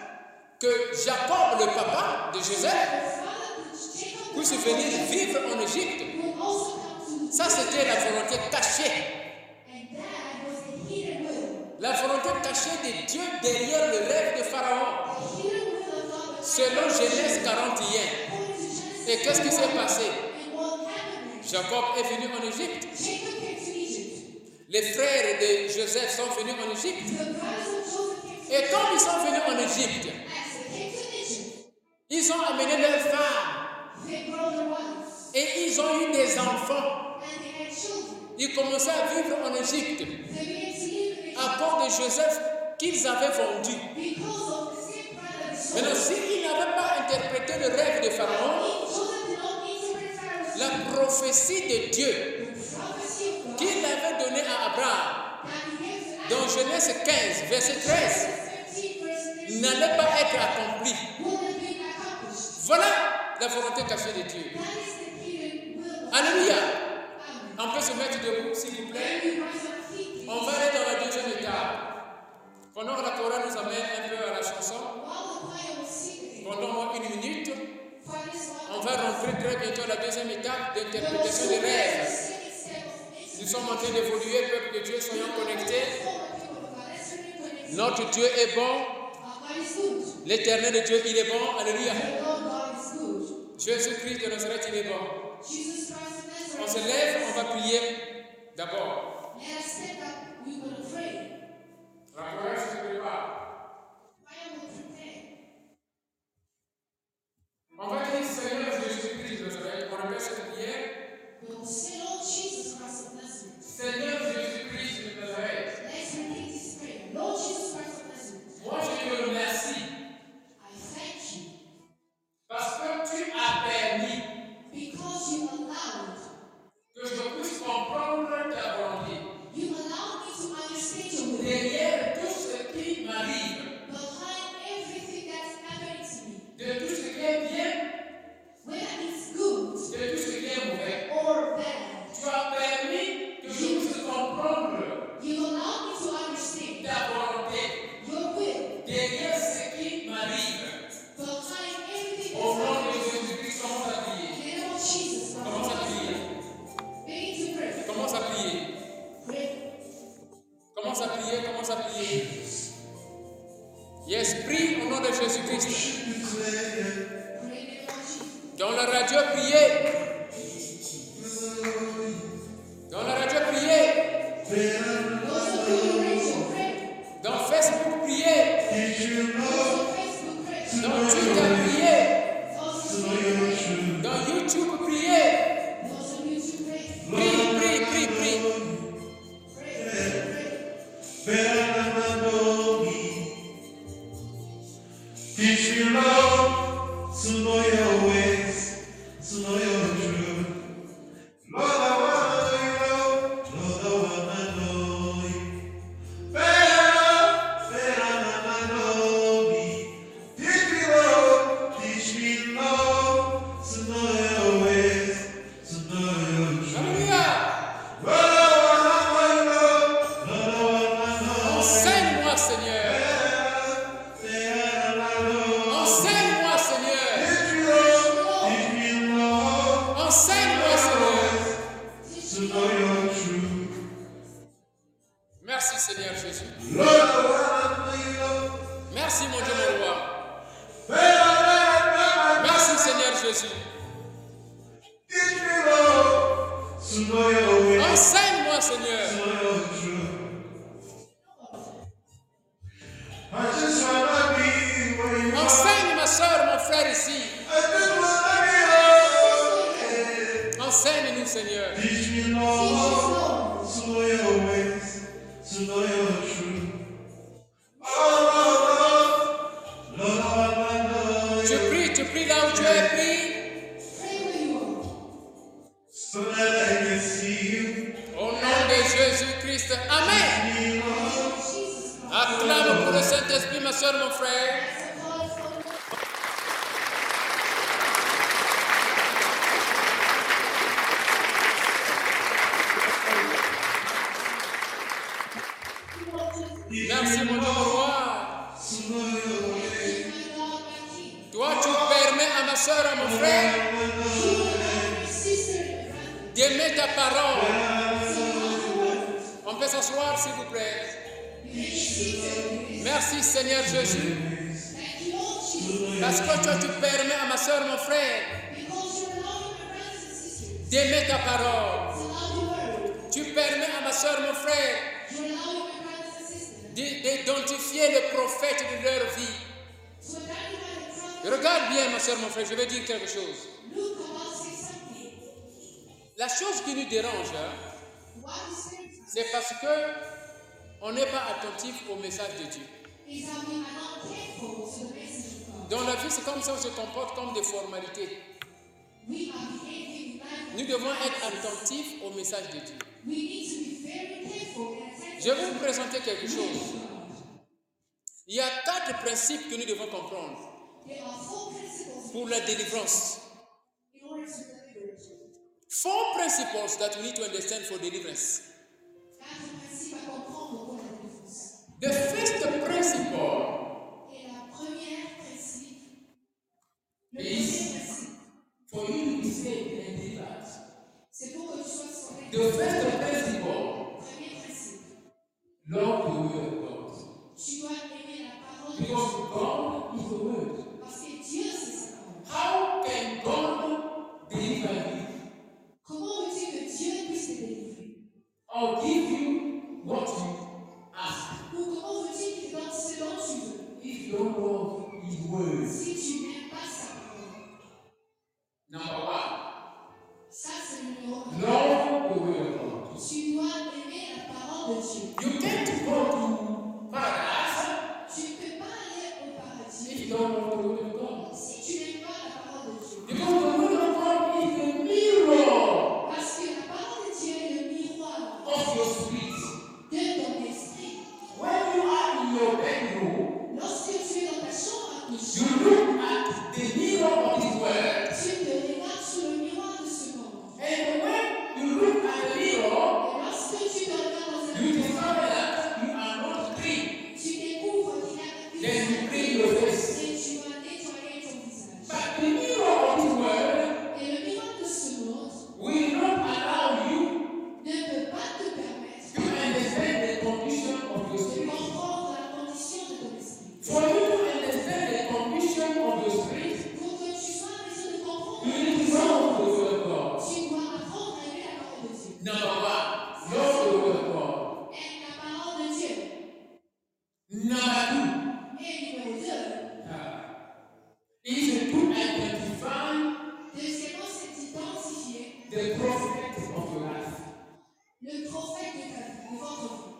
que Jacob, le papa de Joseph, the father of Jacob puisse venir vivre en Égypte. would also come to Ça, c'était la volonté cachée. and that was the hidden will. La volonté cachée de Dieu derrière le rêve de Pharaon. The hidden will of God behind Selon Genèse quarante et un. according to Genesis Et qu'est-ce qui s'est passé? and what happened next. Jacob est venu en Égypte. Jacob came to Egypt. Les frères de Joseph sont venus en Égypte. The brothers of Joseph came to Et quand ils sont venus en Égypte, As they came to Egypt, ils ont amené leurs femmes they brought their wives et ils ont eu des enfants. and they had children. Ils commençaient à vivre en Égypte They began to live in Egypt à cause de Joseph qu'ils avaient vendu. because of the same bride that is Maintenant, sold. s'ils n'avaient pas interprété le rêve de Pharaon, Joseph did not interpret Pharaoh's la prophétie de Dieu the prophecy of God qu'il avait donnée à Abraham, that he gave to dans Genèse quinze, verset treize, fifteen verse thirteen n'allait pas être accomplie. would have been accomplished. Voilà la volonté cachée de Dieu. That is the hidden will of God. Alléluia. Amen. On peut se mettre debout, s'il vous plaît. Can we rise up feet, On va aller dans la deuxième étape. Pendant que la chorale nous amène un peu à la chanson, while the choir was singing pendant une minute, for this on one, va rentrer très bientôt à la deuxième étape we will d'interprétation soon des get the rêves. second step of Nous sommes en train d'évoluer, peuple de Dieu, soyons connectés. forward, people of God. Let's remain connected. Notre Dieu est bon, Our God is good. l'éternel Dieu, il est bon, alléluia. The Lord God is good. Jésus-Christ de Nazareth, il est bon. Jesus Christ of On Nazareth. se lève, on va prier d'abord. Let us stand up. We will pray. La chorale se prépare. I will prepare. On va dire Seigneur Jésus-Christ de Nazareth, on répète cette prière. We will say, Lord Jesus Christ of Nazareth. Seigneur Jésus-Christ de Nazareth, Let's repeat this prayer. Lord Jesus Christ of Nazareth. moi je te remercie I thank you parce que tu as permis because you allowed. que je puisse comprendre ta volonté. You allowed me to understand your will. Derrière tout ce qui m'arrive, Behind everything that's happening to me. de tout ce qui est bien, Whether it's good de tout ce qui est mauvais, or bad. tu as permis que je puisse comprendre You allowed me to understand ta volonté. your will. Derrière ce qui m'arrive, Behind everything au that's nom de happening. Jésus-Christ, commence à prier. In the name of Jesus Commence à Christ. prier. Begin to pray. Commence à prier. Pray. Commence à prier, commence à prier. Yes, prie au nom de Jésus-Christ. Pray in the name of Jesus. Dans la radio, priez. Dans la radio, priez. Those of you who raise your prayer. Dans Facebook, priez. Those on Facebook, pray. Dans Twitter, priez. Those on YouTube, Dans YouTube, priez. those on YouTube, pray. Prie, prie, prie, prie. Pray, pray, pray. Teach me, Lord, to know your ways, to know your truth. Lord, I want to know you, Lord, I want to know you. Better, better than I know me. Teach me, Lord, teach me, Lord, to know your ways, to know your truth. Alléluia. Lord, I want to know you, Lord, Lord, I want to know you. Enseigne-moi, Seigneur. Enseigne-moi, Seigneur. Enseigne-moi, Seigneur. Merci, Seigneur Jésus. Merci, mon Dieu, mon roi. Merci, Seigneur Jésus. Enseigne-moi, Seigneur. Enseigne ma soeur, mon frère ici. Enseigne-nous, Seigneur. Teach me, Lord, to know your ways, to know your truth. Oh, Lord, Lord, Lord, Lord, Lord, Tu pries, tu pries là où tu es pris. Pray where you are. so that I can see you. Au nom de Jésus-Christ. Amen. In the name of Jesus Christ. Acclame pour le Saint-Esprit, ma soeur, mon frère. As a call for the Merci, mon Dieu, mon roi. To know your ways, my God, my King. Toi, tu permets à ma soeur, à mon frère, You allow my sister and brother d'aimer ta parole. to love the word. On peut s'asseoir, s'il vous plaît. You may be seated. Merci, Seigneur Jésus. Thank you, Lord Jesus. Parce que toi, tu permets à ma soeur, mon frère, Because you're allowing my brothers and sisters d'aimer ta parole. to love your word. Tu permets à ma soeur, mon frère, You're allowing my brothers and sisters d'i- d'identifier le prophète de leur vie. to identify the prophet. Regarde bien, ma soeur, mon frère, je vais dire quelque chose. Look, I'm about to say something. La chose qui nous dérange, hein, Why is there c'est parce que on n'est pas attentif au message de Dieu. is that we are not careful to the message of God. Dans la vie, c'est comme ça on se comporte comme des formalités. We are behaving like Nous devons être attentifs au message de Dieu. we need to be very careful and attentive. Je vais vous présenter quelque to the chose. message of God. Il y a quatre principes que nous devons comprendre There are four principles pour la délivrance. in order to deliver. Four principles that we need to understand for deliverance. Quatre principes à comprendre pour la délivrance. The first principle Et la première principe, le Is- premier principe, for you to be saved and delivered. c'est pour que tu sois sauvé. The first principle, Premier principe, love the word of God. tu dois aimer la parole de Because Dieu. God is the word. Parce que Dieu, c'est sa parole. How can God deliver you Comment veux-tu que Dieu puisse te délivrer? or give you what you ask Ou comment veux-tu qu'il te donne ce dont tu veux? if you don't love His word? Si tu n'aimes pas sa parole. Number one, Ça, c'est le numéro un. love the word of God. Tu dois aimer la parole de Dieu. You can't go to paradise Tu ne peux pas aller au paradis if you don't love the word of God. si tu n'aimes pas la parole de Dieu. Because the word of God is the mirror Parce que la parole de Dieu est le miroir of your spirit. de ton esprit. When you are in your bedroom, Lorsque tu es dans ta chambre à you coucher, look at the mirror of His word. tu te regardes sur le miroir de ce monde. And when you look at the mirror, Et lorsque tu te regardes dans un you miroir, discover that you are not clean. tu découvres qu'il y a un Then you visage clean your face. et tu vas nettoyer ton visage. But the mirror of His word Et le miroir de ce monde will not allow you ne peut pas te permettre to understand the condition of your de spirit. comprendre la condition de ton esprit. For you to understand the condition of your spirit, Pour que tu sois en mesure de comprendre you la need to condition, know the word of God. tu dois apprendre à aimer la parole de Dieu. Number one, know the word of God. Aime la parole de Dieu. Number two, Et numéro deux, uh, is to identify deuxièmement, c'est d'identifier the prophet of your life. le prophète de ta vie, de votre vie.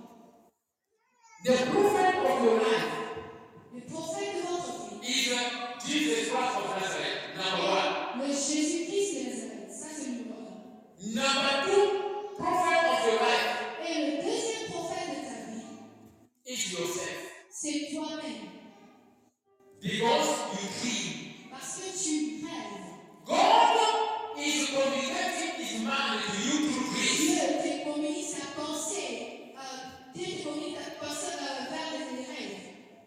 The prophet of your life Le prophète de votre vie. is uh, Jesus Christ of Nazareth. Number one. Le Jésus-Christ de Nazareth. Ça, c'est le numéro un. Number two, prophet of your life Et le deuxième prophète de ta vie, is yourself. c'est toi-même. Because you dream. Parce que tu rêves. God is communicating His mind to you through dreams. Dieu te communique sa pensée. Euh, Dieu te communique ta pensée euh, vers les rêves.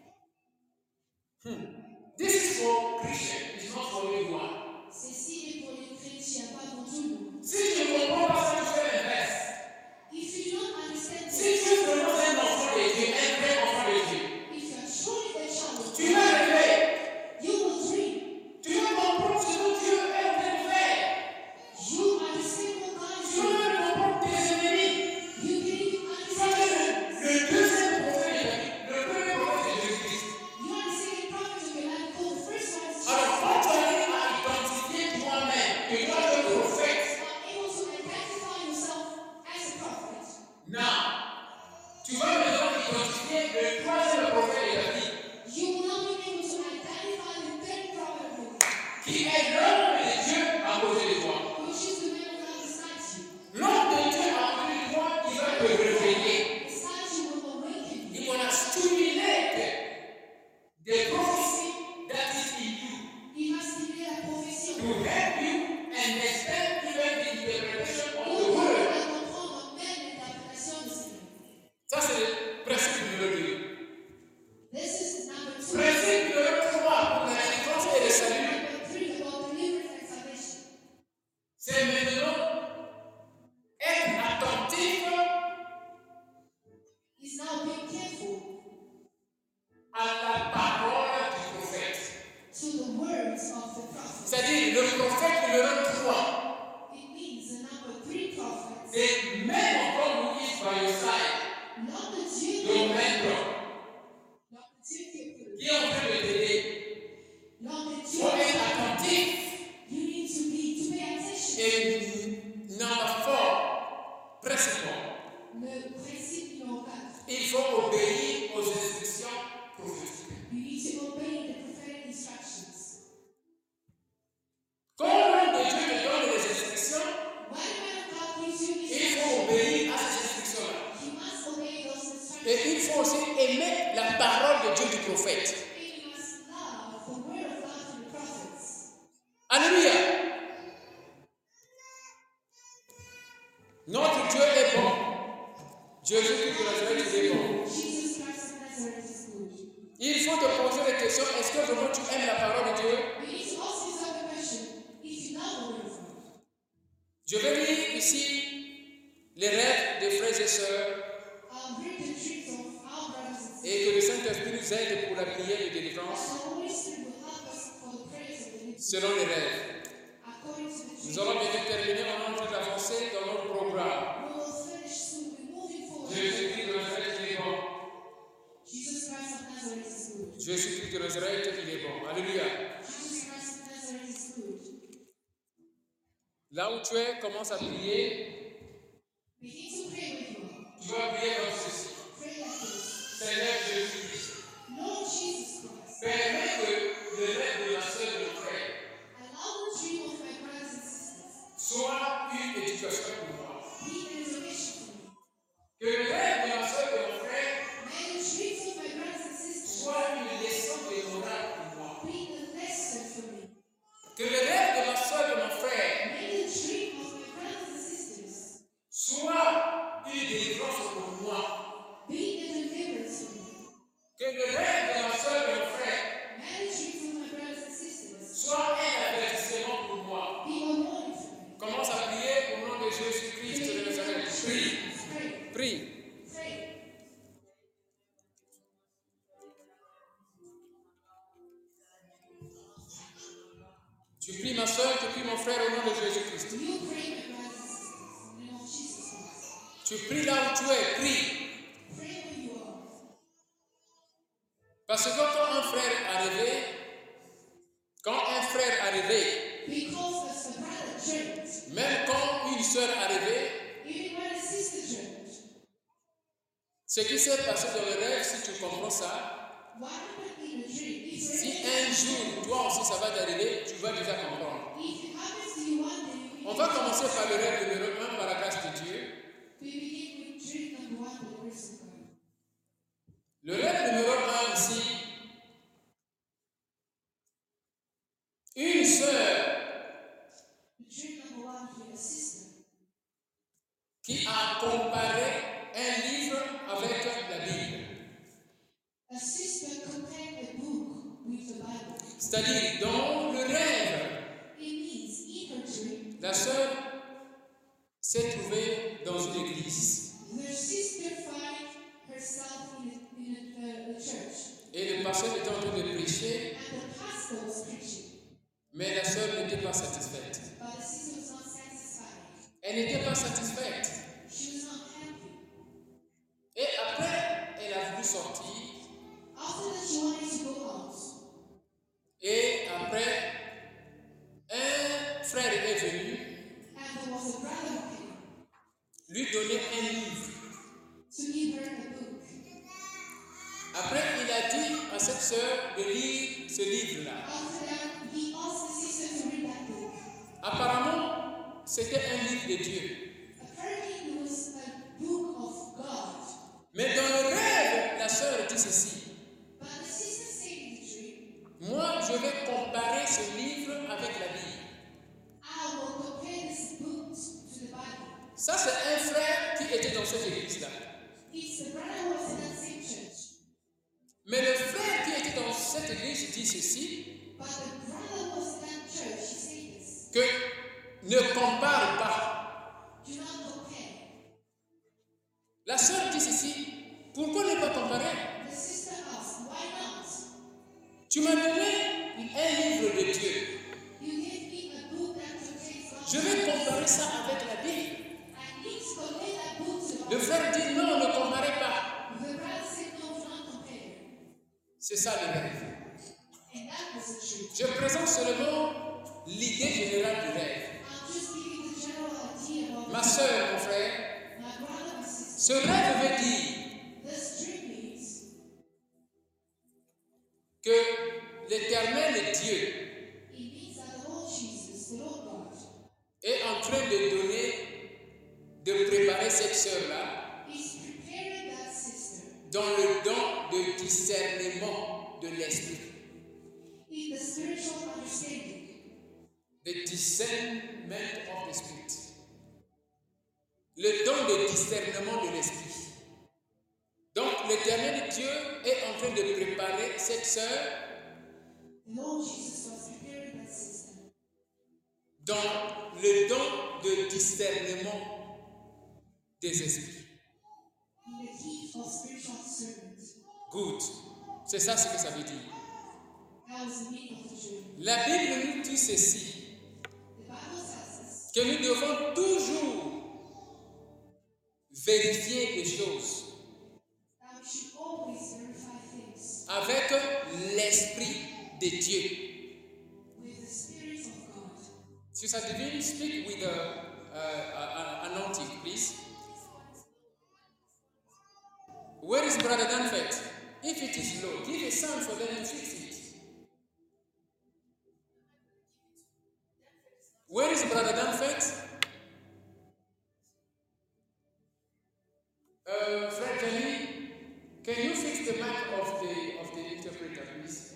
This is for Christians, it's not for everyone. Ceci est pour les chrétiens, pas pour tout le monde. Si tu ne comprends pas ça, tu fais l'inverse. If you do not understand Si this, tu es vraiment un enfant de Dieu, un vrai enfant de Dieu, if you are truly a child of tu God, vas rêver. you will dream. Tu vas comprendre ce que Dieu est en train de faire. You understand what God is Tu vas doing. même comprendre tes ennemis. You can even Tu vas understand dire it. le deuxième prophète de la Bible, le premier prophète de Jésus-Christ. You are the second prophet of your life, called the first one is Alors, Jesus. quand tu arrives à identifier toi-même que toi tu es le prophète, You are able to identify yourself as a prophet. now, tu vas maintenant identifier le troisième prophète de la Bible, You will not be able to identify the third prophet of your life, qui est l'homme de Dieu à côté de toi. which is the man of God beside you. L'homme de Dieu à côté de toi, il va te réveiller. Beside you will awaken you. He will stimulate the prophecy that is in you Il va stimuler la prophétie en to toi. help you understand even the interpretation of Pour the t'aider word. à comprendre même l'interprétation de ces mots. Ça, c'est le principe numéro deux. This is number two. Principe numéro trois pour la délivrance et le salut, Number three, about deliverance and salvation. c'est maintenant être attentif Is now being careful à la parole du prophète. to the words of the prophet. C'est-à-dire, le prophète numéro trois, It means the number three prophets. c'est même encore who is by your side, Not the Jew, your mentor, not the Jew people, qui est en train de t'aider. not the Il Jew. faut être attentif. You need to be to pay attention. Et number four, principle. Le principe numéro quatre. il faut obéir aux instructions prophétiques. You need to obey the prophetic instructions. Quand l'homme de Dieu te donne des instructions, When a man of God gives you il faut instructions, obéir à ces instructions-là. you must obey those instructions. Et il faut aussi aimer la parole de Dieu du prophète. And you must love the word of God through the prophets. Alléluia. Notre Dieu est bon. Jésus-Christ de Nazareth, il est bon. Jesus Christ of Nazareth is good. Il faut te poser la question, est-ce que vraiment tu aimes la parole de Dieu? You need to ask yourself the question, if you love the word of God. Je vais lire ici les rêves des frères et sœurs I'll read the dreams of our brothers and sisters. et que le Saint-Esprit nous aide pour la prière de délivrance And the Holy Spirit will help us for the prayers of the living. selon les rêves. According to the Nous dreams, allons bientôt terminer, on est en train d'avancer dans notre programme. we will finish soon. We're moving forward. Jésus-Christ de Nazareth, il est bon. Jesus Christ of Nazareth is good. Jésus-Christ de Nazareth, il est bon. Alléluia. Jesus Christ of Nazareth is good. Là où tu es, commence à prier. Begin to pray with you. Tu vas prier comme ceci. Pray like this. Seigneur Jésus-Christ, Lord Jesus Christ, permets que le rêve de la sœur de mon frère allow the dream of my brothers and sisters soit une éducation pour moi. be an education for me. Que le rêve de la sœur de mon frère May the dreams of my brothers and sisters soit une leçon de morale pour moi. be a lesson for me. Que le rêve de la sœur de mon frère May the dream of my brothers and sisters soit une délivrance pour moi. be a deliverance for me. Que le rêve de la sœur de mon frère May the dreams of my brothers and sisters soit un avertissement pour moi. be a warning for me. Commence à prier au nom de Jésus-Christ de Nazareth. Prie, Pray, prie. pray. Tu pries ma soeur, tu pries mon frère au nom de Jésus-Christ. You pray, my brothers and sisters, in the name of Jesus Christ. Tu pries là où tu es, prie. Pray where you are. Parce que quand un frère est arrivé, quand un frère est arrivé, Because as the brother dreamt, même quand une soeur est arrivée, even when a sister dreamt, ce qui s'est passé dans le rêve, si tu comprends ça, what happened in the dream? If si it- un jour, toi aussi ça va t'arriver, tu vas déjà comprendre. if it happens to you one day, you On will va commencer par le rêve numéro un par la grâce de Dieu. we begin with dream number one by the grace of God. Le rêve numéro un ici, une sœur The dream number one here, a sister qui a comparé un livre avec la Bible. a sister compared a book with the Bible. C'est-à-dire, dans le rêve, It means in her dream, la sœur s'est trouvée dans une église. the sister find herself in a, in a, uh, a church, Et le pasteur était en train de prêcher, and the pastor was preaching, mais la sœur n'était pas satisfaite. but the sister was not satisfied. Elle n'était pas satisfaite. She was not happy. Et après, elle a voulu sortir. After that, she wanted to go out. Et après, un frère est venu And there was a brother who came lui donner un livre. to give her a book. Après, il a dit à cette sœur de lire ce livre-là. After that, he asked the sister to read that book. Apparemment, c'était un livre de Dieu. Apparently, it was a book of God. Mais dans le rêve, la sœur dit ceci. But the sister said in the dream, Moi, je vais comparer ce livre avec la Bible. I will compare this book to the Bible. Ça, c'est un frère qui était dans cette église-là. It's the brother who was in that same church. Mais le frère qui était dans cette église dit ceci, But the brother who was in that church, he said this. que ne compare pas. Do not compare. La sœur dit ceci, pourquoi ne pas comparer? The sister asked, why not? Tu m'as donné un livre de Dieu. You gave me a book that contains God's Je vais comparer ça avec la Bible. I need to compare that book to the Le frère dit non, ne comparez pas. The brother said, no, do not compare. C'est ça le rêve. And that was the truth. Je présente seulement l'idée générale du rêve. I'm just giving the general idea about Ma soeur, mon frère, my brother and sister. ce rêve veut dire This de préparer cette sœur-là He's preparing that sister dans le don de discernement de l'esprit. in the spiritual understanding. The discernment of the spirit. Le don de discernement de l'esprit. Donc, l'Éternel Dieu est en train de préparer cette sœur The Lord Jesus was preparing that sister dans le don de discernement des esprits. in the gift of spiritual discernment. Good. C'est ça ce que ça veut dire. That was the meaning of the journey. La Bible nous dit ceci, The Bible tells us que nous devons toujours vérifier les choses that we should always verify things avec l'Esprit de Dieu. with the Spirit of God. Sister Divine, speak with the uh, uh, anointing, please. Where is Brother Danfet? If it is low, give a sound for them to fix it. Where is Brother Danfet? Uh, Fred Jenny, can you fix the mic of the of the interpreter, please?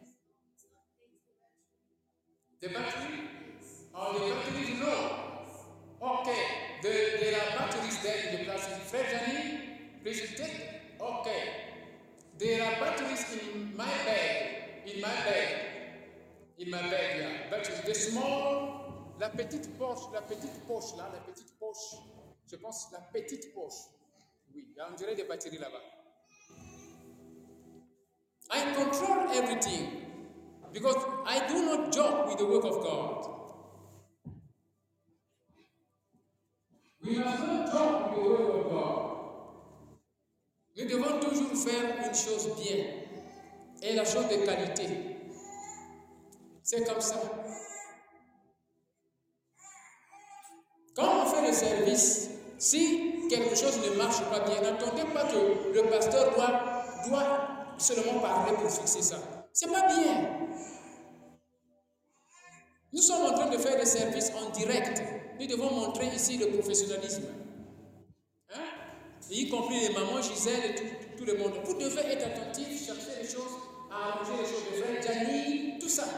The battery? Oh, the battery is low. Okay, the, there are batteries there in the classroom. Fred Jenny, please take them. Okay. There are batteries in my bag. In my bag. In my bag, yeah. Batteries. The small, la petite poche, la petite poche là, la petite poche. Je pense la petite poche. Oui, il y a on dirait des batteries là-bas. I control everything because I do not joke with the work of God. We must not joke with the work of God. Nous devons toujours faire une chose bien et la chose de qualité. C'est comme ça. Quand on fait le service, si quelque chose ne marche pas bien, n'attendez pas que le pasteur doit, doit seulement parler pour fixer ça. C'est pas bien. Nous sommes en train de faire des services en direct. Nous devons montrer ici le professionnalisme. Hein? Y compris les mamans, Gisèle et tout, tout le monde. Vous devez être attentifs, chercher les choses, à arranger les choses de frère Gianni, tout ça.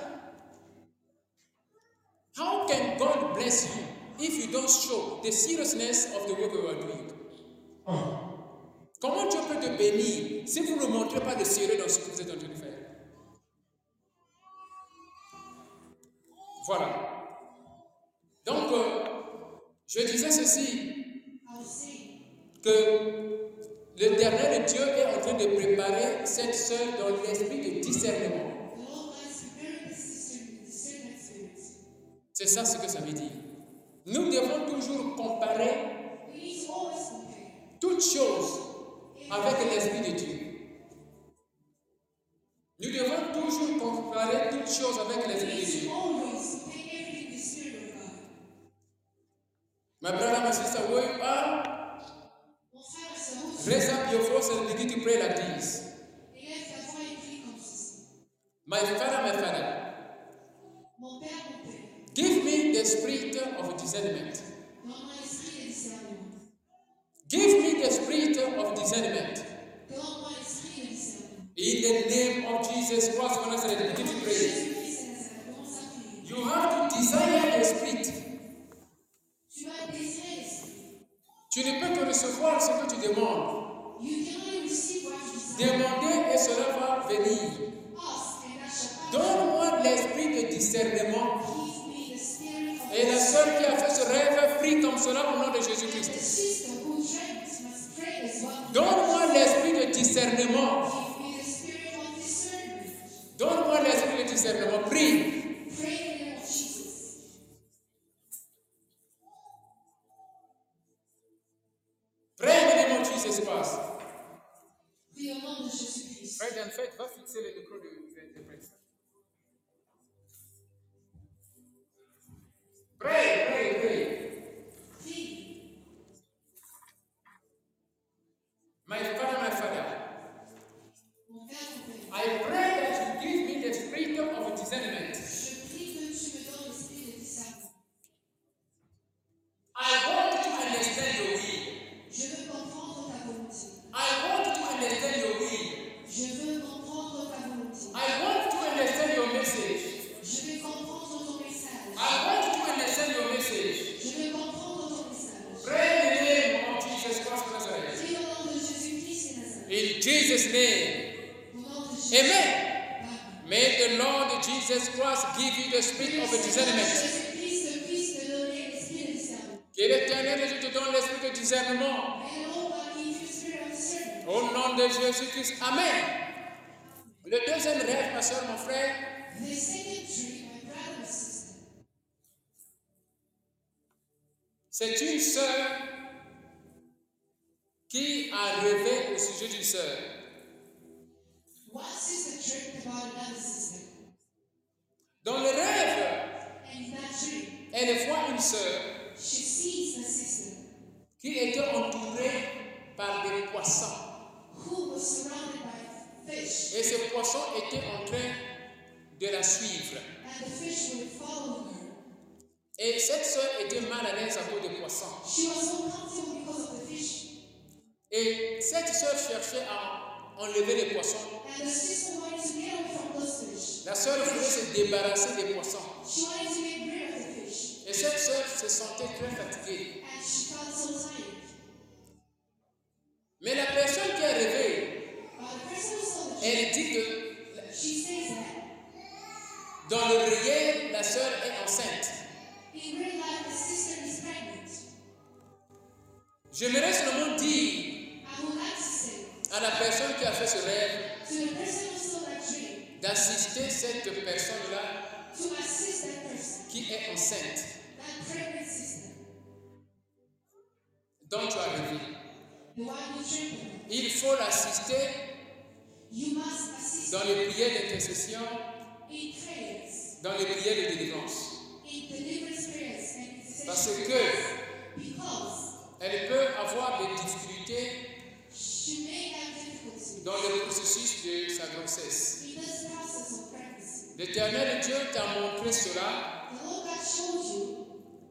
How can God bless you if you don't show the seriousness of the work you are doing? Comment Dieu peut te bénir si vous ne montrez pas le sérieux dans ce que vous êtes en train de faire? Voilà. Donc, euh, je disais ceci, que l'Éternel Dieu est en train de préparer cette sœur dans l'esprit de discernement. C'est ça ce que ça veut dire. Nous devons toujours comparer toutes choses avec l'esprit de Dieu. Nous devons toujours comparer toutes choses avec l'esprit de Dieu. My brother, my sister, where you are, raise up your voice and begin to pray like this. My father, my father, give me the spirit of discernment. Give me the spirit of discernment. In the name of Jesus Christ of Nazareth, begin to pray. You have to desire the spirit. Tu ne peux que recevoir ce que tu demandes. Demandez et cela va venir. Donne-moi l'esprit de discernement. Et la sœur qui a fait ce rêve, prie comme cela au nom de Jésus-Christ. Donne-moi l'esprit de discernement. Donne-moi l'esprit de discernement. Prie. Se passe. Fred and Fred va fixer le micro de, de, de presse. Pray, pray, pray. My father, my father, I pray that you give me the spirit of discernment. I want to understand your Jesus' name. Au nom de Jésus. Amen. Amen. May the Lord Jesus Christ give you the spirit of discernment. Jésus-Christ puisse te donner l'esprit de discernement. Que l'Éternel Dieu te donne l'esprit de discernement. May the Lord God give you the spirit of discernment. Au nom de Jésus-Christ. Amen. Le deuxième rêve, ma soeur, mon frère, The second dream, my brother and sister, c'est une sœur qui a rêvé au sujet d'une sœur. one sister dreamt about another sister. Dans le rêve, And in that dream, elle voit une sœur she sees the sister qui était entourée par des poissons. who was surrounded by fish, Et ces poissons étaient en train de la suivre. and the fish were following her. Et cette sœur était mal à l'aise à cause des poissons. She was uncomfortable because of the fish, Et cette sœur cherchait à enlever les poissons. and the sister wanted to get away from those fish. La sœur voulait se débarrasser des poissons. She wanted to get rid of the fish, Et cette sœur se sentait très fatiguée. and she felt so tired. Mais la personne qui a rêvé, But the person who saw the dream, elle dit que she says that dans le réel, la sœur est enceinte. in real life the sister is pregnant. J'aimerais seulement dire I would like to say à la personne qui a fait ce rêve to the person who saw that dream d'assister cette personne-là to assist that person, qui est enceinte, that pregnant sister, dont tu as rêvé. the one you dreamt of. Il faut l'assister You must assist dans les prières d'intercession, in prayers, dans les prières de délivrance. in deliverance prayers and intercession Parce prayers, que because elle peut avoir des difficultés she may have difficulty dans le processus de sa grossesse. in this process of pregnancy. L'Éternel Dieu t'a montré cela The Lord God showed you,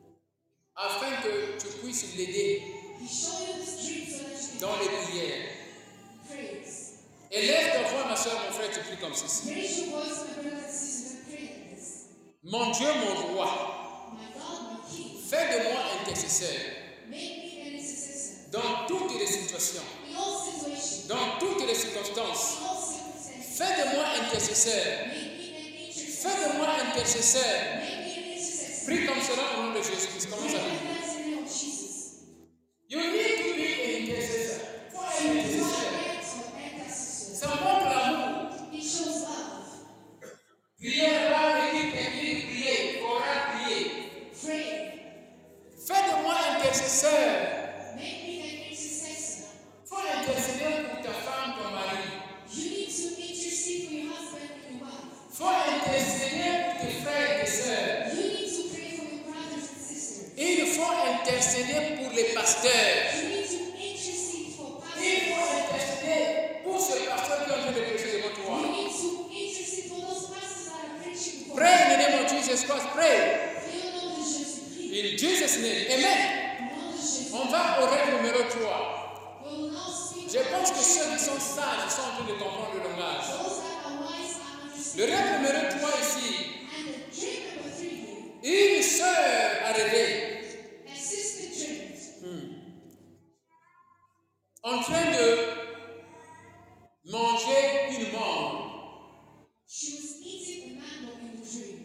afin que tu puisses l'aider He showed you this dream so that you dans can les prières. praise. Élève ta voix, ma soeur, mon frère, tu pries comme ceci. Raise your voice, my brothers and sisters, and pray like this. Mon Dieu, mon roi, My God, my King, fais de moi intercesseur make me an intercessor dans toutes les situations, in all situations, dans toutes les circonstances. in all circumstances. Fais de moi intercesseur. Make me an intercessor. Fais de moi intercesseur. Make me an intercessor. Prie comme cela au nom de Jésus-Christ. Commence à Pray prier. like that in the name of Jesus. You need to be an intercessor. Sois un intercesseur. Intercessor. Ça montre l'amour. It shows love. Prière là, équipe, équipe, prier. Oral, prier. Pray. Fais de moi intercesseur. Make me an intercessor. Faut intercéder pour ta femme, ton mari. You need to intercede for your husband and your wife. Faut intercéder pour tes frères et tes sœurs. You need to pray for your brothers and sisters. Il faut intercéder pour les pasteurs. You need to intercede for Il faut pastors. intercéder pour ce pasteur qui est en train de prêcher devant You toi. need to intercede for those pastors that are preaching before. Pray in the name of Jesus Christ. Pray. Pray au nom de Jésus-Christ. In Jesus' name. Amen. Au nom de Jésus. On va au rêve numéro trois. We will now speak. Je pense que ceux qui sont sages sont en train de comprendre le langage. Those that are wise are Le understanding. rêve numéro trois ici. And the dream number three here. Une sœur a rêvé A sister dreamed. en train de manger une mangue. She was eating a mango in the dream.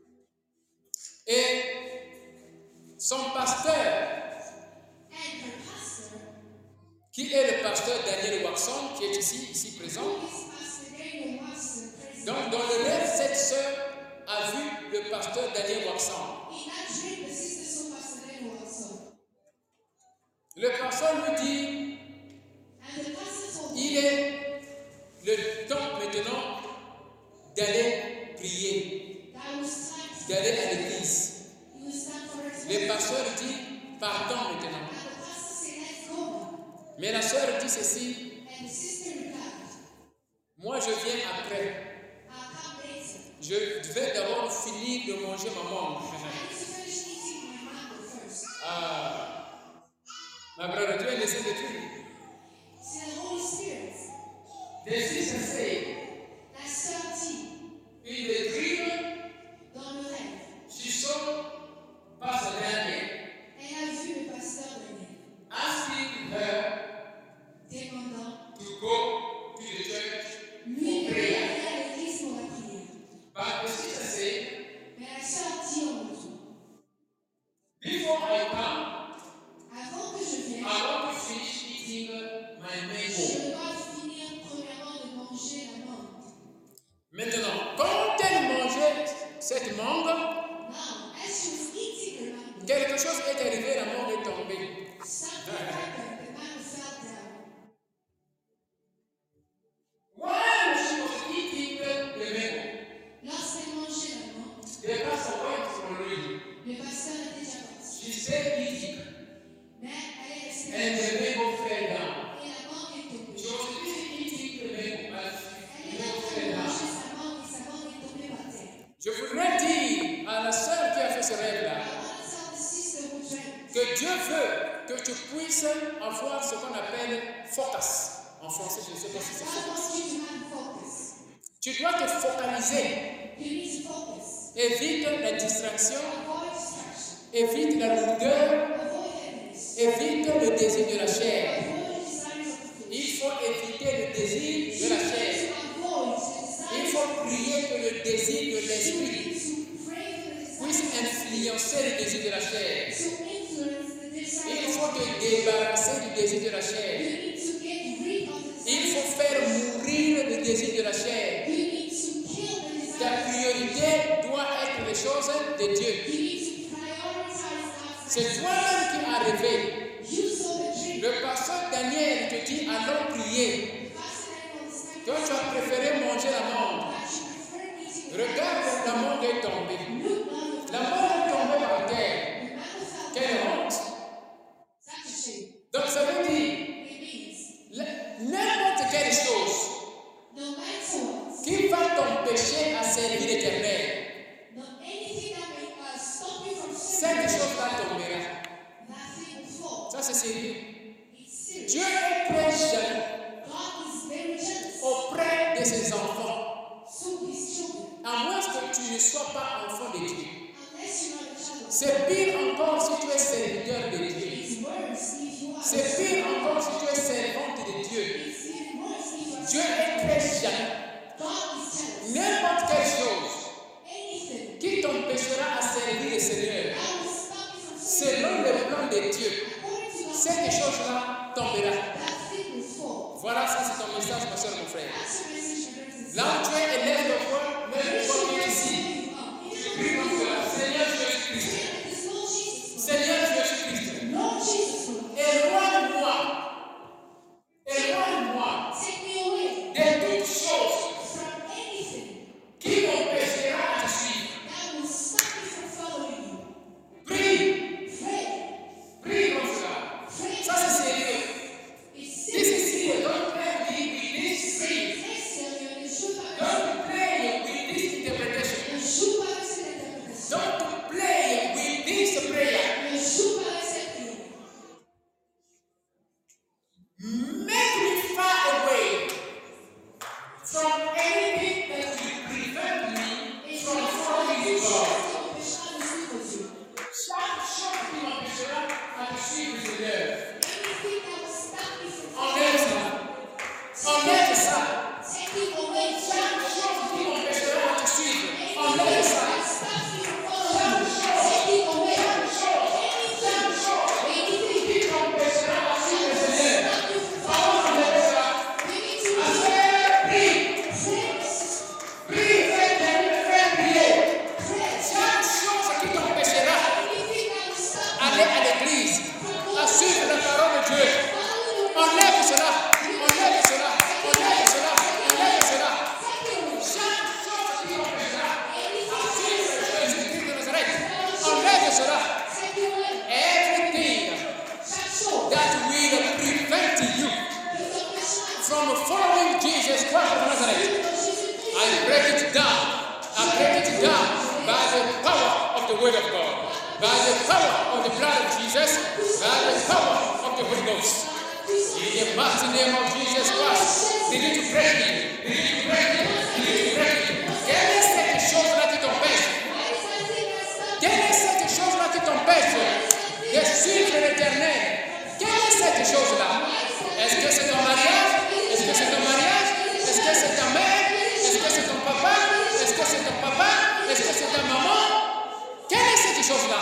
Et son pasteur, And her pastor, qui est le pasteur Daniel Watson, qui est ici, ici présent. who is Pastor Daniel Watson, president. Donc, dans le rêve, cette sœur a vu le pasteur Daniel Watson. In that dream, the sister saw Pastor Daniel also. Le pasteur lui dit, And the pastor told il him, est le temps maintenant d'aller prier, that it was time to d'aller à l'église. It was time for her to Le go. pasteur dit, partons maintenant. And the pastor said, let's go now. Mais la sœur dit ceci, And the sister replied, moi je viens après. I'll come later. Je vais d'abord finir de manger ma mangue. I need to finish eating my mango first. Ah, ma brother, tu es le Saint-Esprit. See, the Holy Spirit, Des six à sept, la sœur dit, une écrive, dans le rêve, si son passe dernier, elle a vu le pasteur Daniel, asking her demandant to go que tu puisses avoir ce qu'on appelle focus. En français, je ne sais pas si c'est God focus. wants you to have focus. Tu dois te focaliser. You need to focus. Évite la distraction, Avoid distraction. évite la lourdeur, Avoid heaviness. évite le désir de la chair. Avoid the desires of the flesh. Il faut éviter le désir de la You chair. need to avoid the Il desires faut of the prier que le désir de flesh. You l'esprit need to pray for the puisse desires influencer le désir de la chair. to influence the Il desires faut of te the flesh. débarrasser du désir de la You chair. need to get rid of the Il desires faut of the faire flesh. mourir le désir de la chair. You need to kill the Ta desires. priorité doit être les choses de Dieu. You need to prioritize God's C'est desires. toi-même qui as rêvé. You saw the dream. Le pasteur Daniel te dit allons prier. Pastor Daniel was like, Toi, tu as préféré manger l'amande. that you prefer eating Regarde, l'amande est tombée. Look now, the L'amande est tombée par terre. mango fell Quelle down. honte. Such a shame. Donc ça veut dire, It means le- n'importe quelle chose no matter what, qui va t'empêcher à servir l'Éternel, no anything that may uh, stop you from cette serving, chose-là tombera. that thing will fall. Ça, c'est sérieux. It's serious. Dieu est très jeune God is very jealous. auprès de ses enfants. So his children, À moins que tu ne sois pas enfant de Dieu. unless you're not a child of C'est pire encore si tu es serviteur de God, Dieu. it's worse if you are. C'est pire encore si tu es servante de Dieu. It's even worse if you are. Dieu est très jeune. God is jealous. N'importe quelle chose Anything qui t'empêchera à servir le Seigneur, that will stop you from serving, selon le plan de Dieu, according to God's cette plan, chose-là tombera. that thing will fall. Voilà, ça c'est ton message, ma soeur, mon frère. That's your message, my brothers and Là où tu es, élève le voix, même le voix qui est ici. sisters. Prie comme cela. Seigneur Jésus-Christ. It's Lord Jesus. Seigneur Jésus-Christ. Lord Jesus. Éloigne-moi. Éloigne-moi Take me away de toute chose from anything qui m'empêchera à te suivre. that will stop me from following you. Prie. Pray. Prie comme cela. Pray. Ça c'est sérieux. It's This serious. is serious. Don't play with this prayer. Yes, Seigneur, ne joue pas avec ça. Don't play with this interpretation. Ne joue pas avec cette interprétation. Don't play with this prayer. Ne joue pas avec cette prière. Make me far away from anything that will prevent me Et from chaque following you, God. chose qui m'empêchera de suivre Dieu. Chaque chose qui m'empêchera à te suivre, Seigneur. Anything that will stop me from Enlève following ça. Enlève ça. you. Take it away. Chaque chose qui m'empêchera à te suivre. Anything Enlève ça. that stops me from following you. Take it away. Chaque chose. Chaque chose Anything qui m'empêchera à suivre, Seigneur. that will stop me from Enlève following ça. you. We need to Assez. Prie. pray. Prie. Fais fais prier. Pray. Chaque chose qui t'empêchera Anything that will stop me aller à l'église, à suivre la parole de Dieu. from following you. Enlève cela, enlève cela, enlève cela, enlève cela. Take it away. Chaque chose qui t'empêchera à suivre Jésus-Christ de Nazareth, Anything enlève cela. Take it away. Everything Chaque chose. that will prevent you Qui t'empêchera from following Jesus Christ of Nazareth, I break it down. I break it down by the power of the Word of God, by the power of the blood of Jesus, by the power of the Holy Ghost. In the mighty name of Jesus Christ, they need to break it. They need to break it. They need to break it. Quelle est cette chose-là qui t'empêche? Quelle est cette chose-là qui t'empêche de suivre l'Éternel? Quelle est cette chose-là? Est-ce que c'est ton mariage? Est-ce que c'est ton mariage? Est-ce que c'est ta mère? Est-ce que c'est ton papa? Est-ce que c'est ton papa? Est-ce que c'est ta maman? Quelle est cette chose-là?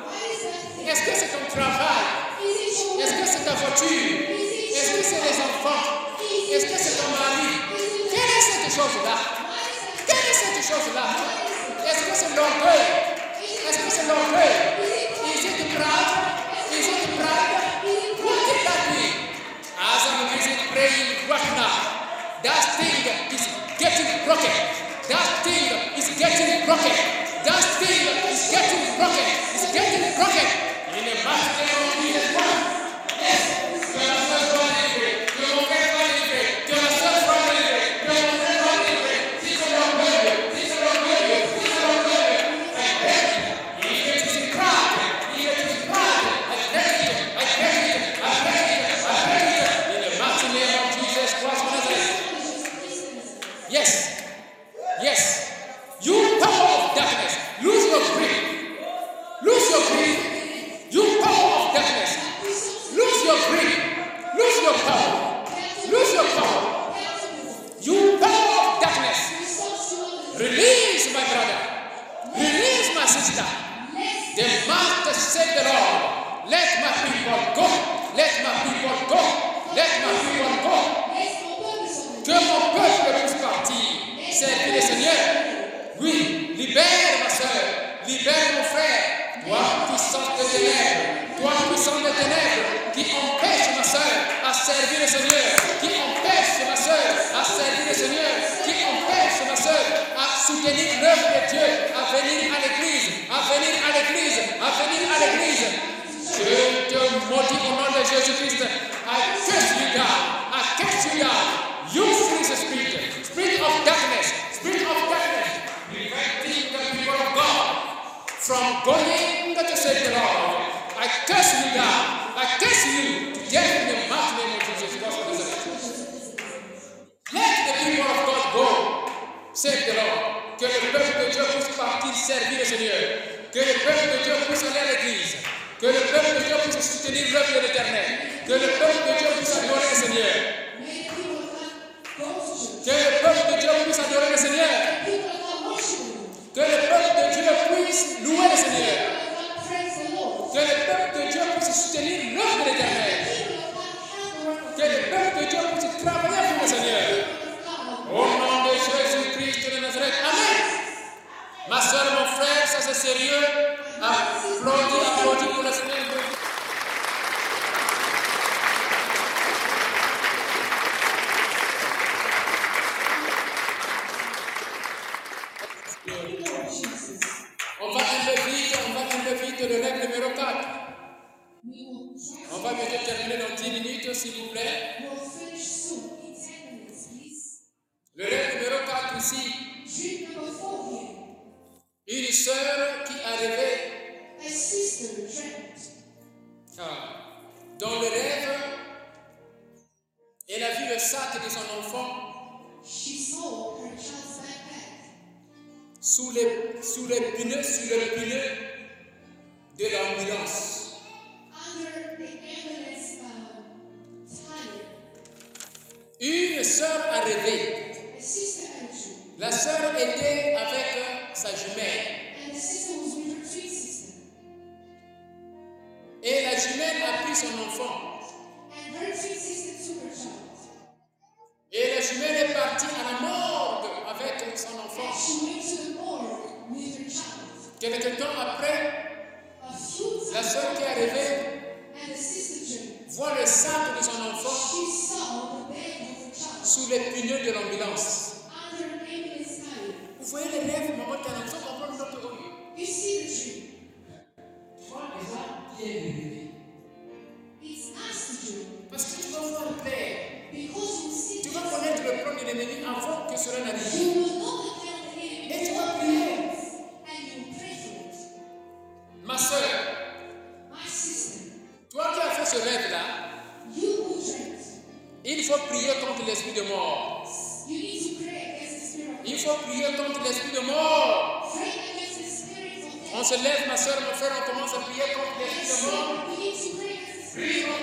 Est-ce que c'est ton travail? Est-ce que c'est ta voiture? Est-ce que c'est les enfants? Est-ce que c'est ton mari? Quelle est cette chose-là? Quelle est cette chose-là? Est-ce que c'est l'orgueil? Est-ce que c'est l'orgueil? Is it pride? Is it pride? What can that be? As I'm busy praying right now, that thing is getting broken. That thing is getting broken. That thing is getting broken. It's getting broken. In the mighty name of Jesus Christ. Yes. Que la seule soit livrée. Que mon frère soit livré. Que la seule soit livrée. Que mon frère soit livré. Si c'est l'orgueil, si c'est l'orgueil, si c'est l'orgueil. Il est du pride. Il est du pride. ténèbres qui empêchent ma soeur à servir le Seigneur, qui empêchent ma soeur à servir le Seigneur, qui empêchent ma soeur à soutenir l'œuvre de Dieu, à venir à l'église, à venir à l'église, à venir à l'église. Je te maudis au nom de Jésus-Christ. I curse you down. I curse you down. You foolish spirit, spirit of darkness, spirit of darkness, preventing the people of God from going to save the Lord. I curse you down. I curse you to death in the mighty name of Jesus Christ of Nazareth. Let the people of God go. Save the Lord. Que le peuple de Dieu puisse partir servir le Seigneur. Que le peuple de Dieu puisse aller à l'église. Que le peuple de Dieu puisse soutenir l'œuvre de l'Éternel. Que le peuple de Dieu puisse adorer le Seigneur. Que le peuple de Dieu puisse adorer le Seigneur. Que le peuple de Dieu puisse louer le Seigneur. Que le peuple de Dieu puisse soutenir l'œuvre de l'Éternel. Que le peuple de Dieu puisse travailler pour le Seigneur. Au nom de Jésus-Christ de Nazareth. Amen. Ma soeur, mon frère, ça c'est sérieux. Applaudis, applaudis pour le Seigneur. On va un peu vite, on va un peu vite le règle numéro quatre. On va bientôt terminer dans dix minutes, s'il vous plaît. Le règle numéro quatre ici. Une sœur qui a rêvé. Ah. Dans le rêve, elle a vu le sac de son enfant sous les, sous les pneus, sous les pneus de l'ambulance. Une sœur a rêvé. La sœur était avec sa jumelle. Et la jumelle a pris son enfant. Et la jumelle est partie à la morgue avec son enfant. Quelque temps après, la sœur qui est arrivée voit le sac de son enfant sous les pneus de l'ambulance. Vous voyez les rêves, maman, t'as l'impression qu'on prend notre oeil. Toi, déjà, qui est rêvé. Parce que tu vas voir clair. Tu vas connaître le plan de l'ennemi avant que cela n'arrive. Et tu vas prier. Ma soeur, toi qui as fait ce rêve-là, il faut prier contre l'esprit de mort. Il faut prier contre l'esprit de mort. On se lève, ma soeur, mon frère, on commence à prier contre l'esprit de mort. Prie contre